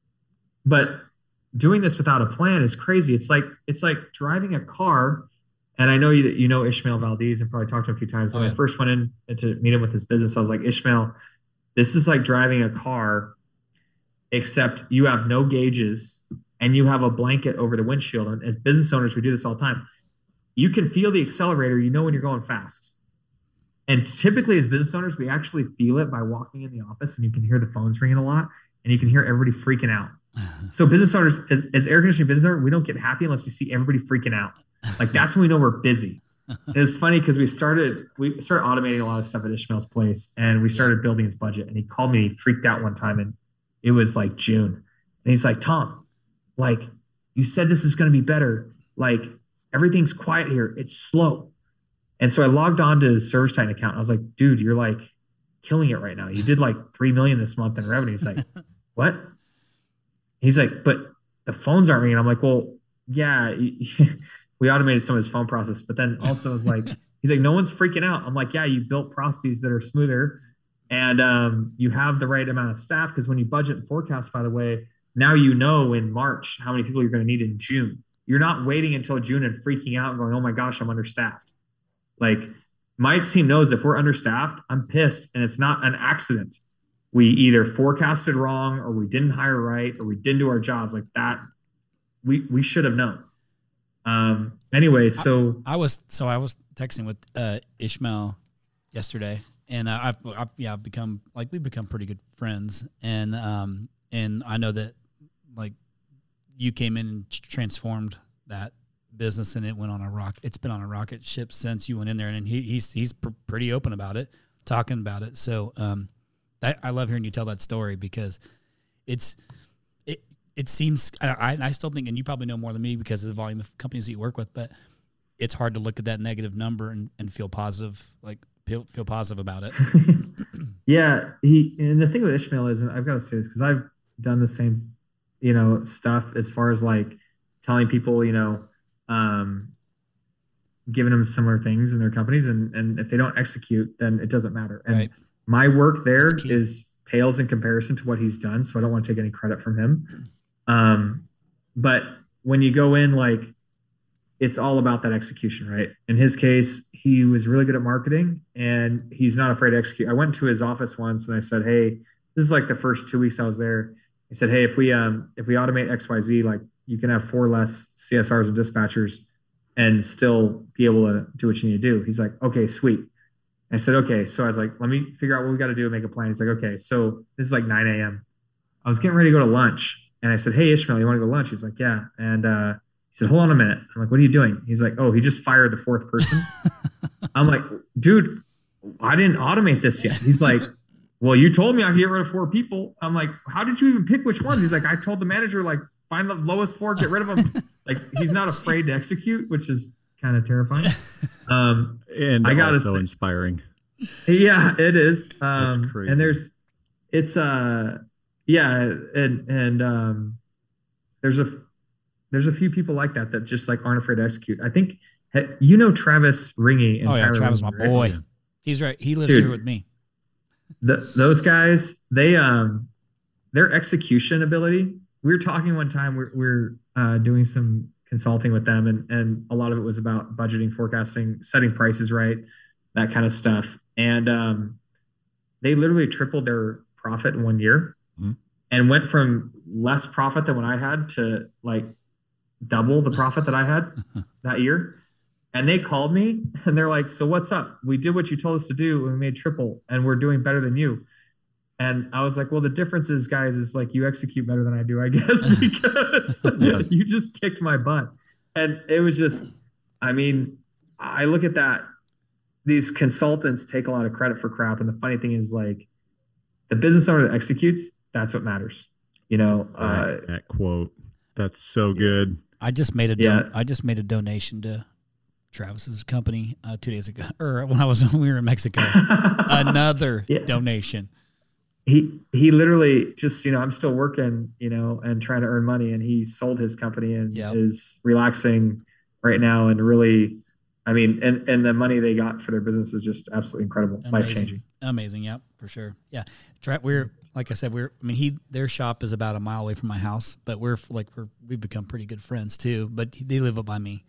But doing this without a plan is crazy. It's like driving a car. And I know you know Ishmael Valdez, and probably talked to him a few times. When I first went in to meet him with his business, I was like, Ishmael, this is like driving a car, except you have no gauges and you have a blanket over the windshield. And as business owners, we do this all the time. You can feel the accelerator, when you're going fast. And typically as business owners, we actually feel it by walking in the office, and you can hear the phones ringing a lot, and you can hear everybody freaking out. So business owners, as air conditioning business owners, we don't get happy unless we see everybody freaking out. Like, that's when we know we're busy. And it's funny because we started automating a lot of stuff at Ishmael's place, and we started building his budget. And he called me, he freaked out one time, and it was like June. And he's like, Tom, like, you said this is going to be better. Like, everything's quiet here. It's slow. And so I logged on to his ServiceTitan account. I was like, dude, you're like killing it right now. You did like 3 million this month in revenue. He's like, what? He's like, but the phones aren't ringing. I'm like, well, yeah, we automated some of his phone process, but then also is like, he's like, no one's freaking out. I'm like, yeah, you built processes that are smoother, And you have the right amount of staff, because when you budget and forecast, by the way, now you know in March how many people you're going to need in June. You're not waiting until June and freaking out and going, oh my gosh, I'm understaffed. Like, my team knows if we're understaffed, I'm pissed, and it's not an accident. We either forecasted wrong, or we didn't hire right, or we didn't do our jobs like that. We should have known. Anyway, so I was texting with Ishmael yesterday, and we've become pretty good friends, and I know that like you came in and transformed that business, and it went on a rock. It's been on a rocket ship since you went in there, and he's pretty open about it, talking about it. So I love hearing you tell that story, because it seems, I still think, and you probably know more than me because of the volume of companies that you work with, but it's hard to look at that negative number and feel positive, feel positive about it. Yeah. And the thing with Ishmael is, and I've got to say this because I've done the same, stuff as far as like telling people, giving them similar things in their companies. And if they don't execute, then it doesn't matter. And right. My work there pales in comparison to what he's done. So I don't want to take any credit from him. But when you go in, like, it's all about that execution, right? In his case, he was really good at marketing, and he's not afraid to execute. I went to his office once and I said, hey, this is like the first 2 weeks I was there. I said, hey, if we automate XYZ, like, you can have 4 less CSRs and dispatchers and still be able to do what you need to do. He's like, okay, sweet. I said, okay. So I was like, let me figure out what we got to do and make a plan. He's like, okay. So this is like 9 a.m. I was getting ready to go to lunch, and I said, hey, Ishmael, you want to go to lunch? He's like, yeah. And he said, hold on a minute. I'm like, what are you doing? He's like, oh, he just fired the 4th person. I'm like, dude, I didn't automate this yet. He's like, well, you told me I could get rid of 4 people. I'm like, how did you even pick which ones? He's like, I told the manager, like, find the lowest 4, get rid of them. Like, he's not afraid to execute, which is kind of terrifying. And I got also inspiring. Yeah, it is. That's crazy. And there's a few people like that just like aren't afraid to execute. I think Travis Ringy and Tyler Travis, Ringy, my boy. right? He's right. He lives here with me. Those guys, their execution ability. We were talking one time. We're doing some consulting with them, and a lot of it was about budgeting, forecasting, setting prices right, that kind of stuff. And they literally tripled their profit in 1 year, and went from less profit than what I had to like double the profit that I had that year. And they called me and they're like, so what's up? We did what you told us to do, and we made triple, and we're doing better than you. And I was like, well, the difference is, guys, is like, you execute better than I do, I guess, because you just kicked my butt. And it was just, I mean, I look at that. These consultants take a lot of credit for crap. And the funny thing is, like, the business owner that executes, that's what matters. That quote, that's so good. I just made a donation to Travis's company 2 days ago, or when we were in Mexico. Another donation. He literally just, I'm still working, and trying to earn money, and he sold his company and is relaxing right now. And really, I mean, and the money they got for their business is just absolutely incredible. Life-changing. Amazing. Yep, for sure. Yeah. Like I said, their shop is about a mile away from my house, but we've become pretty good friends too, but they live up by me.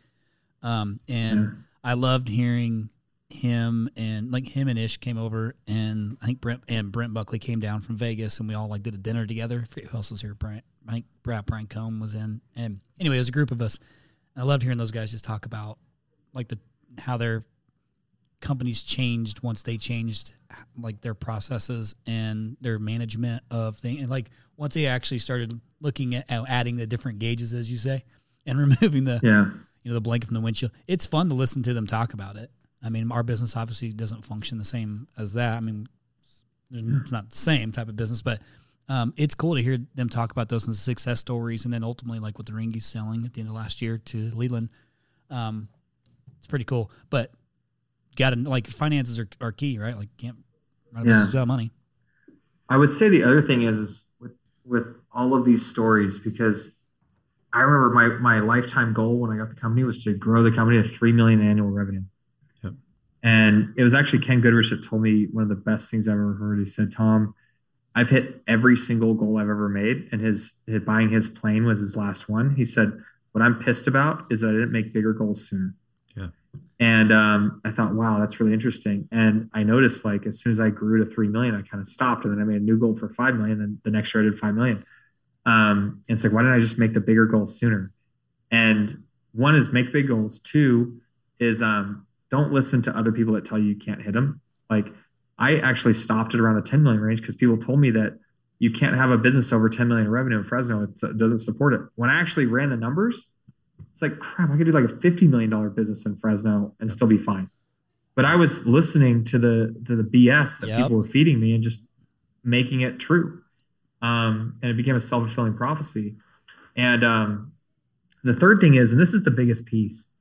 I loved hearing him and Ish came over, and I think Brent Buckley came down from Vegas, and we all like did a dinner together. I forget who else was here. Brian Cohn was in, and anyway, it was a group of us. I loved hearing those guys just talk about like how their companies changed once they changed like their processes and their management of things, and like once they actually started looking at adding the different gauges, as you say, and removing the the blanket from the windshield. It's fun to listen to them talk about it. I mean, our business obviously doesn't function the same as that. I mean, it's not the same type of business, but it's cool to hear them talk about those success stories, and then ultimately, like what the Ringy's selling at the end of last year to Leland. It's pretty cool, but finances are key, right? Like, can't run a business without money. I would say the other thing is with all of these stories, because I remember my lifetime goal when I got the company was to grow the company to $3 million annual revenue. And it was actually Ken Goodrich that told me one of the best things I've ever heard. He said, Tom, I've hit every single goal I've ever made. And buying his plane was his last one. He said, what I'm pissed about is that I didn't make bigger goals sooner. Yeah. And I thought, wow, that's really interesting. And I noticed, like, as soon as I grew to 3 million, I kind of stopped. And then I made a new goal for 5 million. And the next year I did 5 million. And it's like, why didn't I just make the bigger goals sooner? And one is make big goals. Two is don't listen to other people that tell you can't hit them. Like, I actually stopped at around the 10 million range because people told me that you can't have a business over 10 million in revenue in Fresno. It doesn't support it. When I actually ran the numbers, it's like, crap, I could do like a $50 million business in Fresno and still be fine. But I was listening to the BS that people were feeding me and just making it true. And it became a self-fulfilling prophecy. And the third thing is, and this is the biggest piece,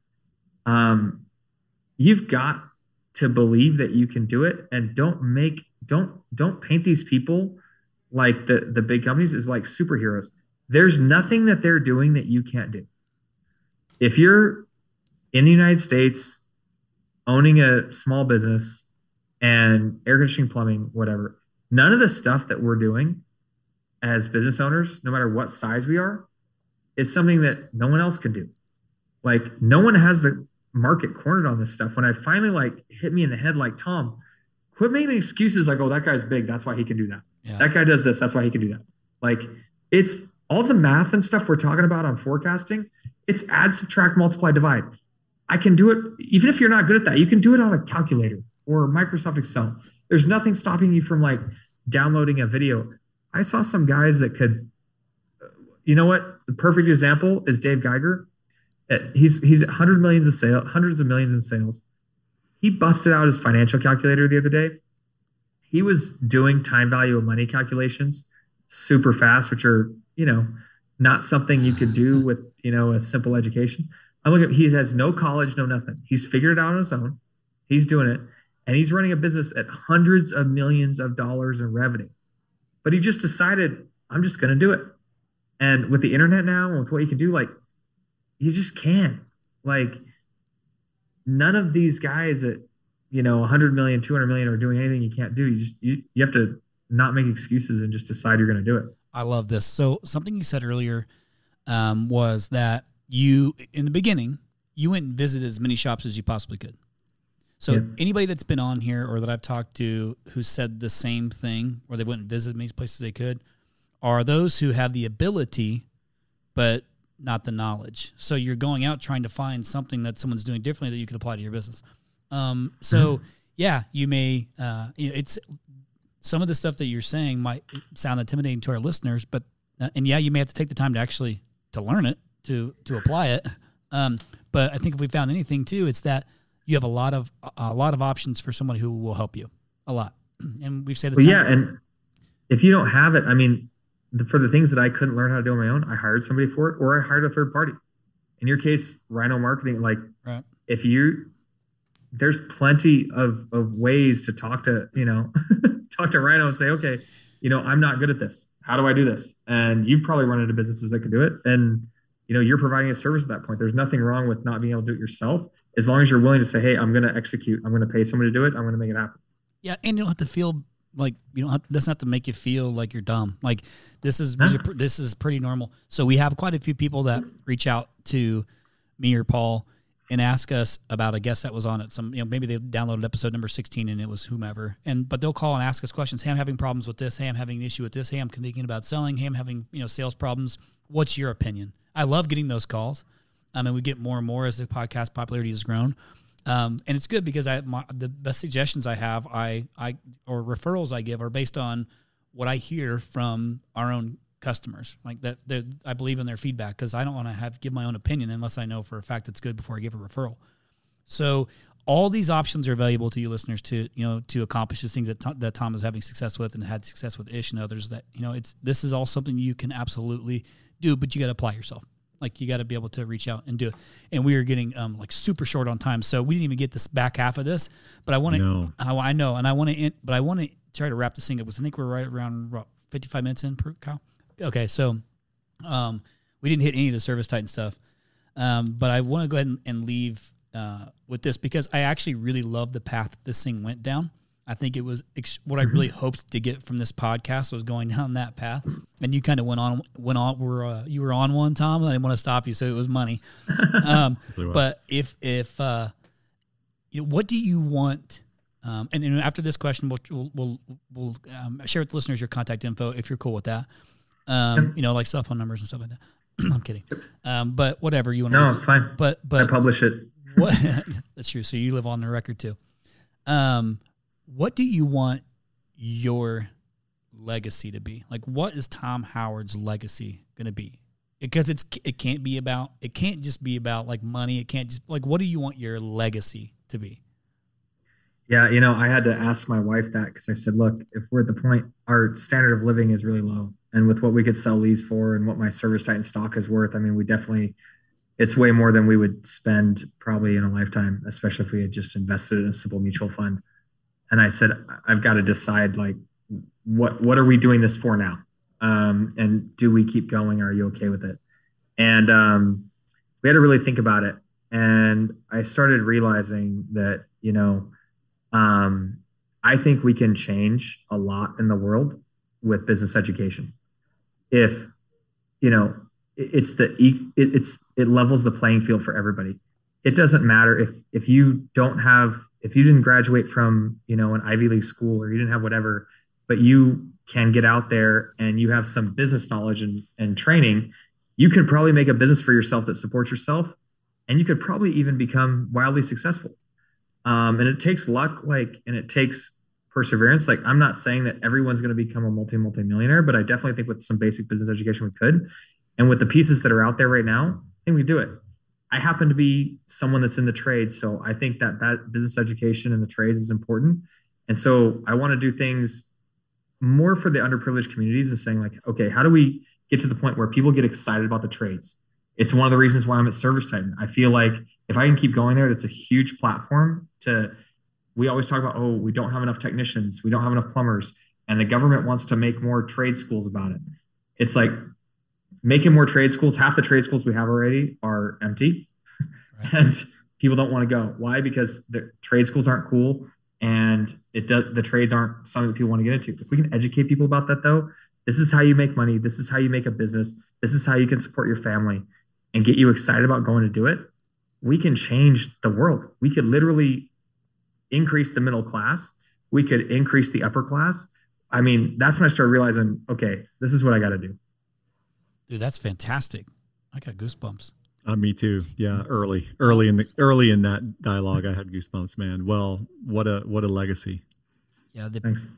you've got to believe that you can do it, and don't paint these people like the big companies as like superheroes. There's nothing that they're doing that you can't do. If you're in the United States owning a small business and air conditioning, plumbing, whatever, none of the stuff that we're doing as business owners, no matter what size we are, is something that no one else can do. Like, no one has the market cornered on this stuff. When I finally like hit me in the head, like, Tom, quit making excuses like, oh, that guy's big, that's why he can do that. Yeah. That guy does this, that's why he can do that. Like, it's all the math and stuff we're talking about on forecasting. It's add, subtract, multiply, divide. I can do it. Even if you're not good at that, you can do it on a calculator or Microsoft Excel. There's nothing stopping you from like downloading a video. I saw some guys that could, you know what? The perfect example is Dave Geiger. He's hundreds of millions in sales. He busted out his financial calculator the other day. He was doing time value of money calculations super fast, which are, not something you could do with, a simple education. I'm looking, he has no college, no nothing. He's figured it out on his own. He's doing it. And he's running a business at hundreds of millions of dollars in revenue. But he just decided, I'm just going to do it. And with the internet now, and with what you can do, like, you just can. Like, none of these guys at, 100 million, 200 million are doing anything you can't do. You have to not make excuses and just decide you're going to do it. I love this. So something you said earlier was that you, in the beginning, you went and visited as many shops as you possibly could. So anybody that's been on here or that I've talked to who said the same thing, where they went and visited as many places they could, are those who have the ability, but not the knowledge. So you're going out trying to find something that someone's doing differently that you could apply to your business. You may, it's some of the stuff that you're saying might sound intimidating to our listeners, but, you may have to take the time to learn it, to apply it. But I think if we found anything too, it's that you have a lot of options for someone who will help you a lot. And we've said and if you don't have it, for the things that I couldn't learn how to do on my own, I hired somebody for it, or I hired a third party. In your case, Rhino Marketing, like, right. There's plenty of ways to talk to, talk to Rhino and say, okay, I'm not good at this. How do I do this? And you've probably run into businesses that can do it. And, you're providing a service at that point. There's nothing wrong with not being able to do it yourself, as long as you're willing to say, hey, I'm going to execute. I'm going to pay somebody to do it. I'm going to make it happen. Yeah. And you don't have to feel like doesn't have to make you feel like you're dumb. Like, this is pretty normal. So we have quite a few people that reach out to me or Paul and ask us about a guest that was on it. Some, maybe they downloaded episode number 16 and it was whomever. But they'll call and ask us questions. Hey, I'm having problems with this. Hey, I'm having an issue with this. Hey, I'm thinking about selling. Hey, I'm having, sales problems. What's your opinion? I love getting those calls. And we get more and more as the podcast popularity has grown. And it's good because the best suggestions I have, or referrals I give are based on what I hear from our own customers. Like that, I believe in their feedback, because I don't want to give my own opinion unless I know for a fact it's good before I give a referral. So all these options are valuable to you listeners to accomplish the things that Tom is having success with and had success with Ish and others. That this is all something you can absolutely do, but you got to apply yourself. Like, you got to be able to reach out and do it. And we are getting super short on time, so we didn't even get this back half of this. But I want to, I know, and I want to try to wrap this thing up. Because I think we're right around 55 minutes in, Kyle. Okay, so we didn't hit any of the Service Titan stuff, but I want to go ahead and leave with this, because I actually really love the path that this thing went down. I think it was what I really hoped to get from this podcast was going down that path. And you kind of went on. You were on one, Tom. And I didn't want to stop you, so it was money. But if what do you want? And after this question, we'll share with the listeners your contact info if you're cool with that. Like cell phone numbers and stuff like that. I'm kidding. But whatever you want. No, it's fine. But I publish it. What? That's true. So you live on the record too. What do you want your legacy to be? Like, what is Tom Howard's legacy going to be? Because it can't just be about like money. It can't just like, what do you want your legacy to be? Yeah. I had to ask my wife that, because I said, look, if we're at the point, our standard of living is really low. And with what we could sell leads for and what my ServiceTitan stock is worth, I mean, it's way more than we would spend probably in a lifetime, especially if we had just invested in a simple mutual fund. And I said, I've got to decide, like, what are we doing this for now? And do we keep going? Are you okay with it? And we had to really think about it. And I started realizing that, I think we can change a lot in the world with business education. If, it levels the playing field for everybody. It doesn't matter if you didn't graduate from, an Ivy League school, or you didn't have whatever, but you can get out there and you have some business knowledge and training, you can probably make a business for yourself that supports yourself. And you could probably even become wildly successful. And it takes luck, and it takes perseverance. Like, I'm not saying that everyone's going to become a multi-millionaire, but I definitely think with some basic business education, we could. And with the pieces that are out there right now, I think we do it. I happen to be someone that's in the trades. So I think that business education in the trades is important. And so I want to do things more for the underprivileged communities and saying, like, okay, how do we get to the point where people get excited about the trades? It's one of the reasons why I'm at ServiceTitan. I feel like if I can keep going there, that's a huge platform we always talk about, we don't have enough technicians. We don't have enough plumbers. And the government wants to make more trade schools about it. It's like making more trade schools. Half the trade schools we have already are empty. Right. And people don't want to go. Why? Because the trade schools aren't cool. And the trades aren't something that people want to get into. If we can educate people about that, though, this is how you make money. This is how you make a business. This is how you can support your family and get you excited about going to do it. We can change the world. We could literally increase the middle class. We could increase the upper class. I mean, that's when I started realizing, okay, this is what I got to do. Dude, that's fantastic. I got goosebumps. Me too. Yeah. Early in that dialogue, I had goosebumps, man. Well, what a legacy. Yeah. Thanks.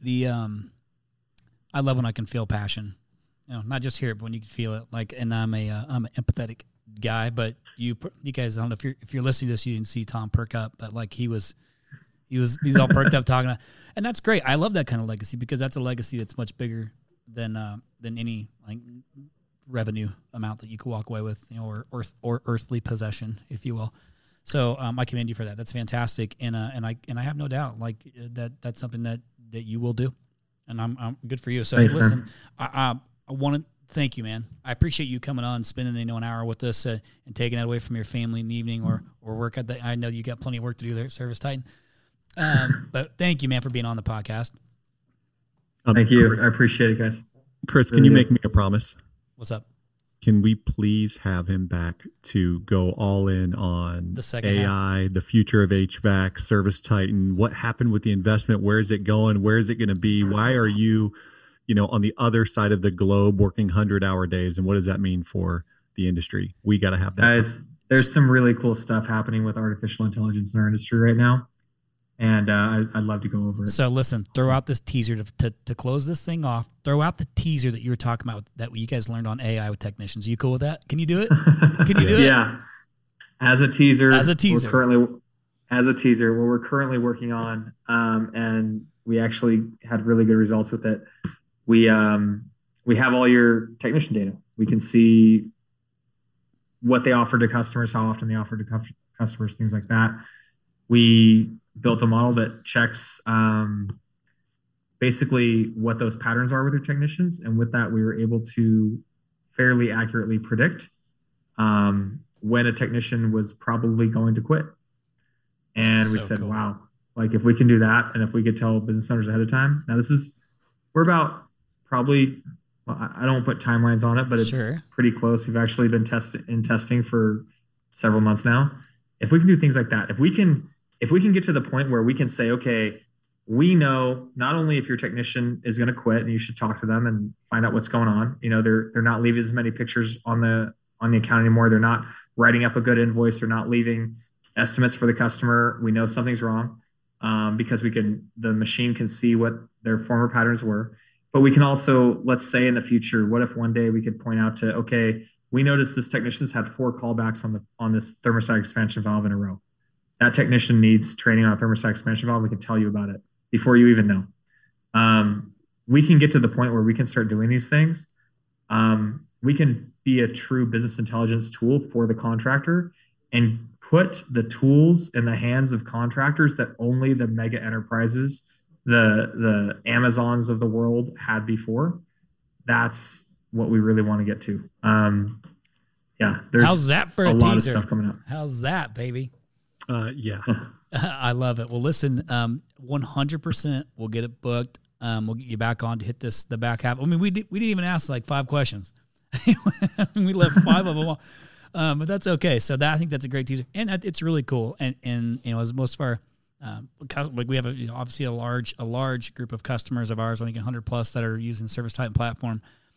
I love when I can feel passion, not just hear it, but when you can feel it. Like, and I'm an empathetic guy, but you guys, I don't know if you're listening to this, you didn't see Tom perk up, but like he's all perked up talking, and that's great. I love that kind of legacy, because that's a legacy that's much bigger than any like revenue amount that you could walk away with, or earthly possession, if you will. So I commend you for that. That's fantastic, and I have no doubt like that's something that you will do, and I'm good for you. So Thanks, listen, man. I want to thank you, man. I appreciate you coming on, spending an hour with us, and taking that away from your family in the evening or work at I know you got plenty of work to do there at ServiceTitan. But thank you, man, for being on the podcast. Thank you. I appreciate it, guys. Chris, can you make me a promise? What's up? Can we please have him back to go all in on the second AI, half. The future of HVAC, ServiceTitan? What happened with the investment? Where is it going? Where is it going to be? Why are you, on the other side of the globe working 100-hour days? And what does that mean for the industry? We got to have that. Guys, there's some really cool stuff happening with artificial intelligence in our industry right now. And I'd love to go over it. So listen, throw out this teaser to close this thing off. Throw out the teaser that you were talking about that you guys learned on AI with technicians. Are you cool with that? Can you do it? Can you do it? Yeah. As a teaser. As a teaser. What we're currently working on, and we actually had really good results with it. We have all your technician data. We can see what they offer to customers, how often they offer to customers, things like that. We built a model that checks basically what those patterns are with your technicians. And with that, we were able to fairly accurately predict when a technician was probably going to quit. And we said, cool. Wow, like if we can do that, and if we could tell business owners ahead of time. Now we're about probably, well, I don't put timelines on it, but it's pretty close. We've actually been testing for several months now. If we can do things like that, if we can get to the point where we can say, okay, we know not only if your technician is going to quit and you should talk to them and find out what's going on. They're not leaving as many pictures on the account anymore. They're not writing up a good invoice. They're not leaving estimates for the customer. We know something's wrong because the machine can see what their former patterns were. But we can also, let's say in the future, what if one day we could point out to, okay, we noticed this technician's had 4 callbacks on this thermostat expansion valve in a row. That technician needs training on a thermostat expansion valve. We can tell you about it before you even know. We can get to the point where we can start doing these things. We can be a true business intelligence tool for the contractor and put the tools in the hands of contractors that only the mega enterprises, the Amazons of the world had before. That's what we really want to get to. There's how's that for a lot teaser? Of stuff coming up. How's that, baby? Yeah. I love it. Well, listen, 100% we'll get it booked. We'll get you back on to hit the back half. I mean, we didn't even ask like 5 questions. We left 5 of them all. But that's okay. So I think that's a great teaser, and it's really cool. And as most of our like we have obviously a large group of customers of ours, I think 100 plus that are using ServiceTitan platform.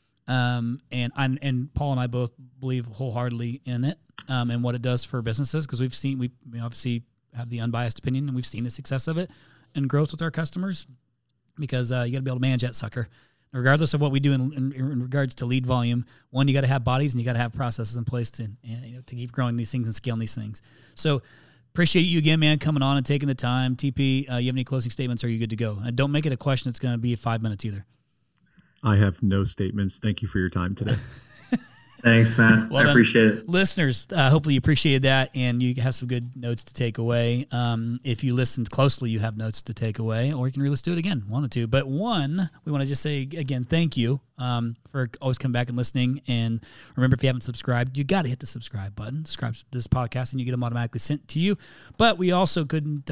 And Paul and I both believe wholeheartedly in it and what it does for businesses, because we obviously have the unbiased opinion, and we've seen the success of it and growth with our customers, because you got to be able to manage that sucker. Regardless of what we do in regards to lead volume, one, you got to have bodies and you got to have processes in place to keep growing these things and scaling these things. So appreciate you again, man, coming on and taking the time. TP, you have any closing statements? Or are you good to go? And don't make it a question that's going to be 5 minutes either. I have no statements. Thank you for your time today. Thanks, man. I appreciate it. Listeners, hopefully you appreciated that, and you have some good notes to take away. If you listened closely, you have notes to take away, or you can re-listen to it again, one or two. But one, we want to just say, again, thank you for always coming back and listening. And remember, if you haven't subscribed, you got to hit the subscribe button. Subscribe to this podcast, and you get them automatically sent to you. But we also couldn't,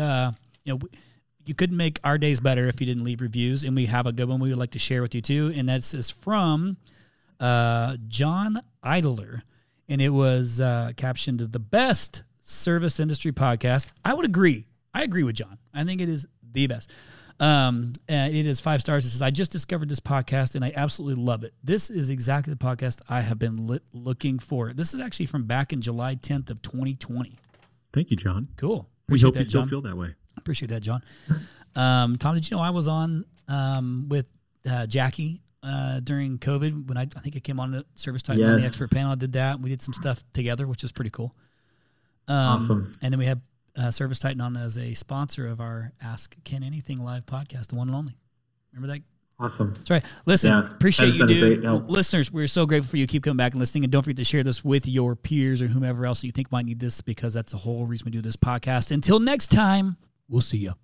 you couldn't make our days better if you didn't leave reviews, and we have a good one we would like to share with you too, and that's from John Idler, and it was captioned the best service industry podcast. I would agree. I agree with John. I think it is the best. It is 5 stars. It says, I just discovered this podcast and I absolutely love it. This is exactly the podcast I have been looking for. This is actually from back in July 10th of 2020. Thank you, John. Cool. We hope you still feel that way. Appreciate that, John. Tom, did you know I was on with Jackie during COVID when I think I came on to ServiceTitan on the expert panel. I did that. We did some stuff together, which was pretty cool. Awesome. And then we had ServiceTitan on as a sponsor of our Ask Ken Anything live podcast, the one and only. Remember that? Awesome. That's right. Listen, appreciate you, dude. Listeners, we're so grateful for you. Keep coming back and listening. And don't forget to share this with your peers or whomever else you think might need this, because that's the whole reason we do this podcast. Until next time, we'll see you.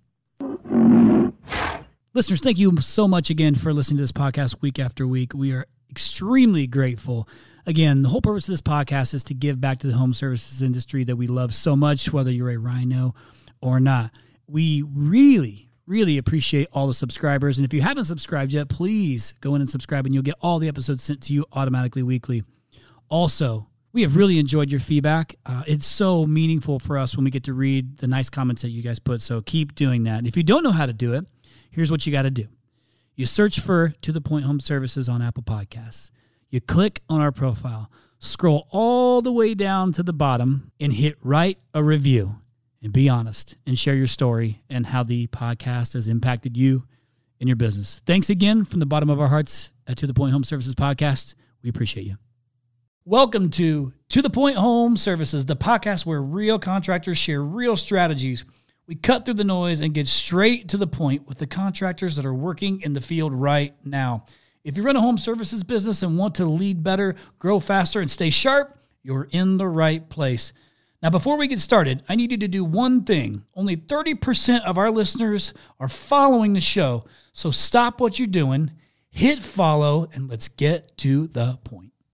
Listeners, thank you so much again for listening to this podcast week after week. We are extremely grateful. Again, the whole purpose of this podcast is to give back to the home services industry that we love so much, whether you're a Rhino or not. We really, really appreciate all the subscribers. And if you haven't subscribed yet, please go in and subscribe, and you'll get all the episodes sent to you automatically weekly. Also, we have really enjoyed your feedback. It's so meaningful for us when we get to read the nice comments that you guys put. So keep doing that. And if you don't know how to do it, here's what you got to do. You search for To The Point Home Services on Apple Podcasts. You click on our profile, scroll all the way down to the bottom, and hit write a review. And be honest and share your story and how the podcast has impacted you and your business. Thanks again from the bottom of our hearts at To The Point Home Services Podcast. We appreciate you. Welcome to The Point Home Services, the podcast where real contractors share real strategies. We cut through the noise and get straight to the point with the contractors that are working in the field right now. If you run a home services business and want to lead better, grow faster, and stay sharp, you're in the right place. Now, before we get started, I need you to do one thing. Only 30% of our listeners are following the show. So stop what you're doing, hit follow, and let's get to the point.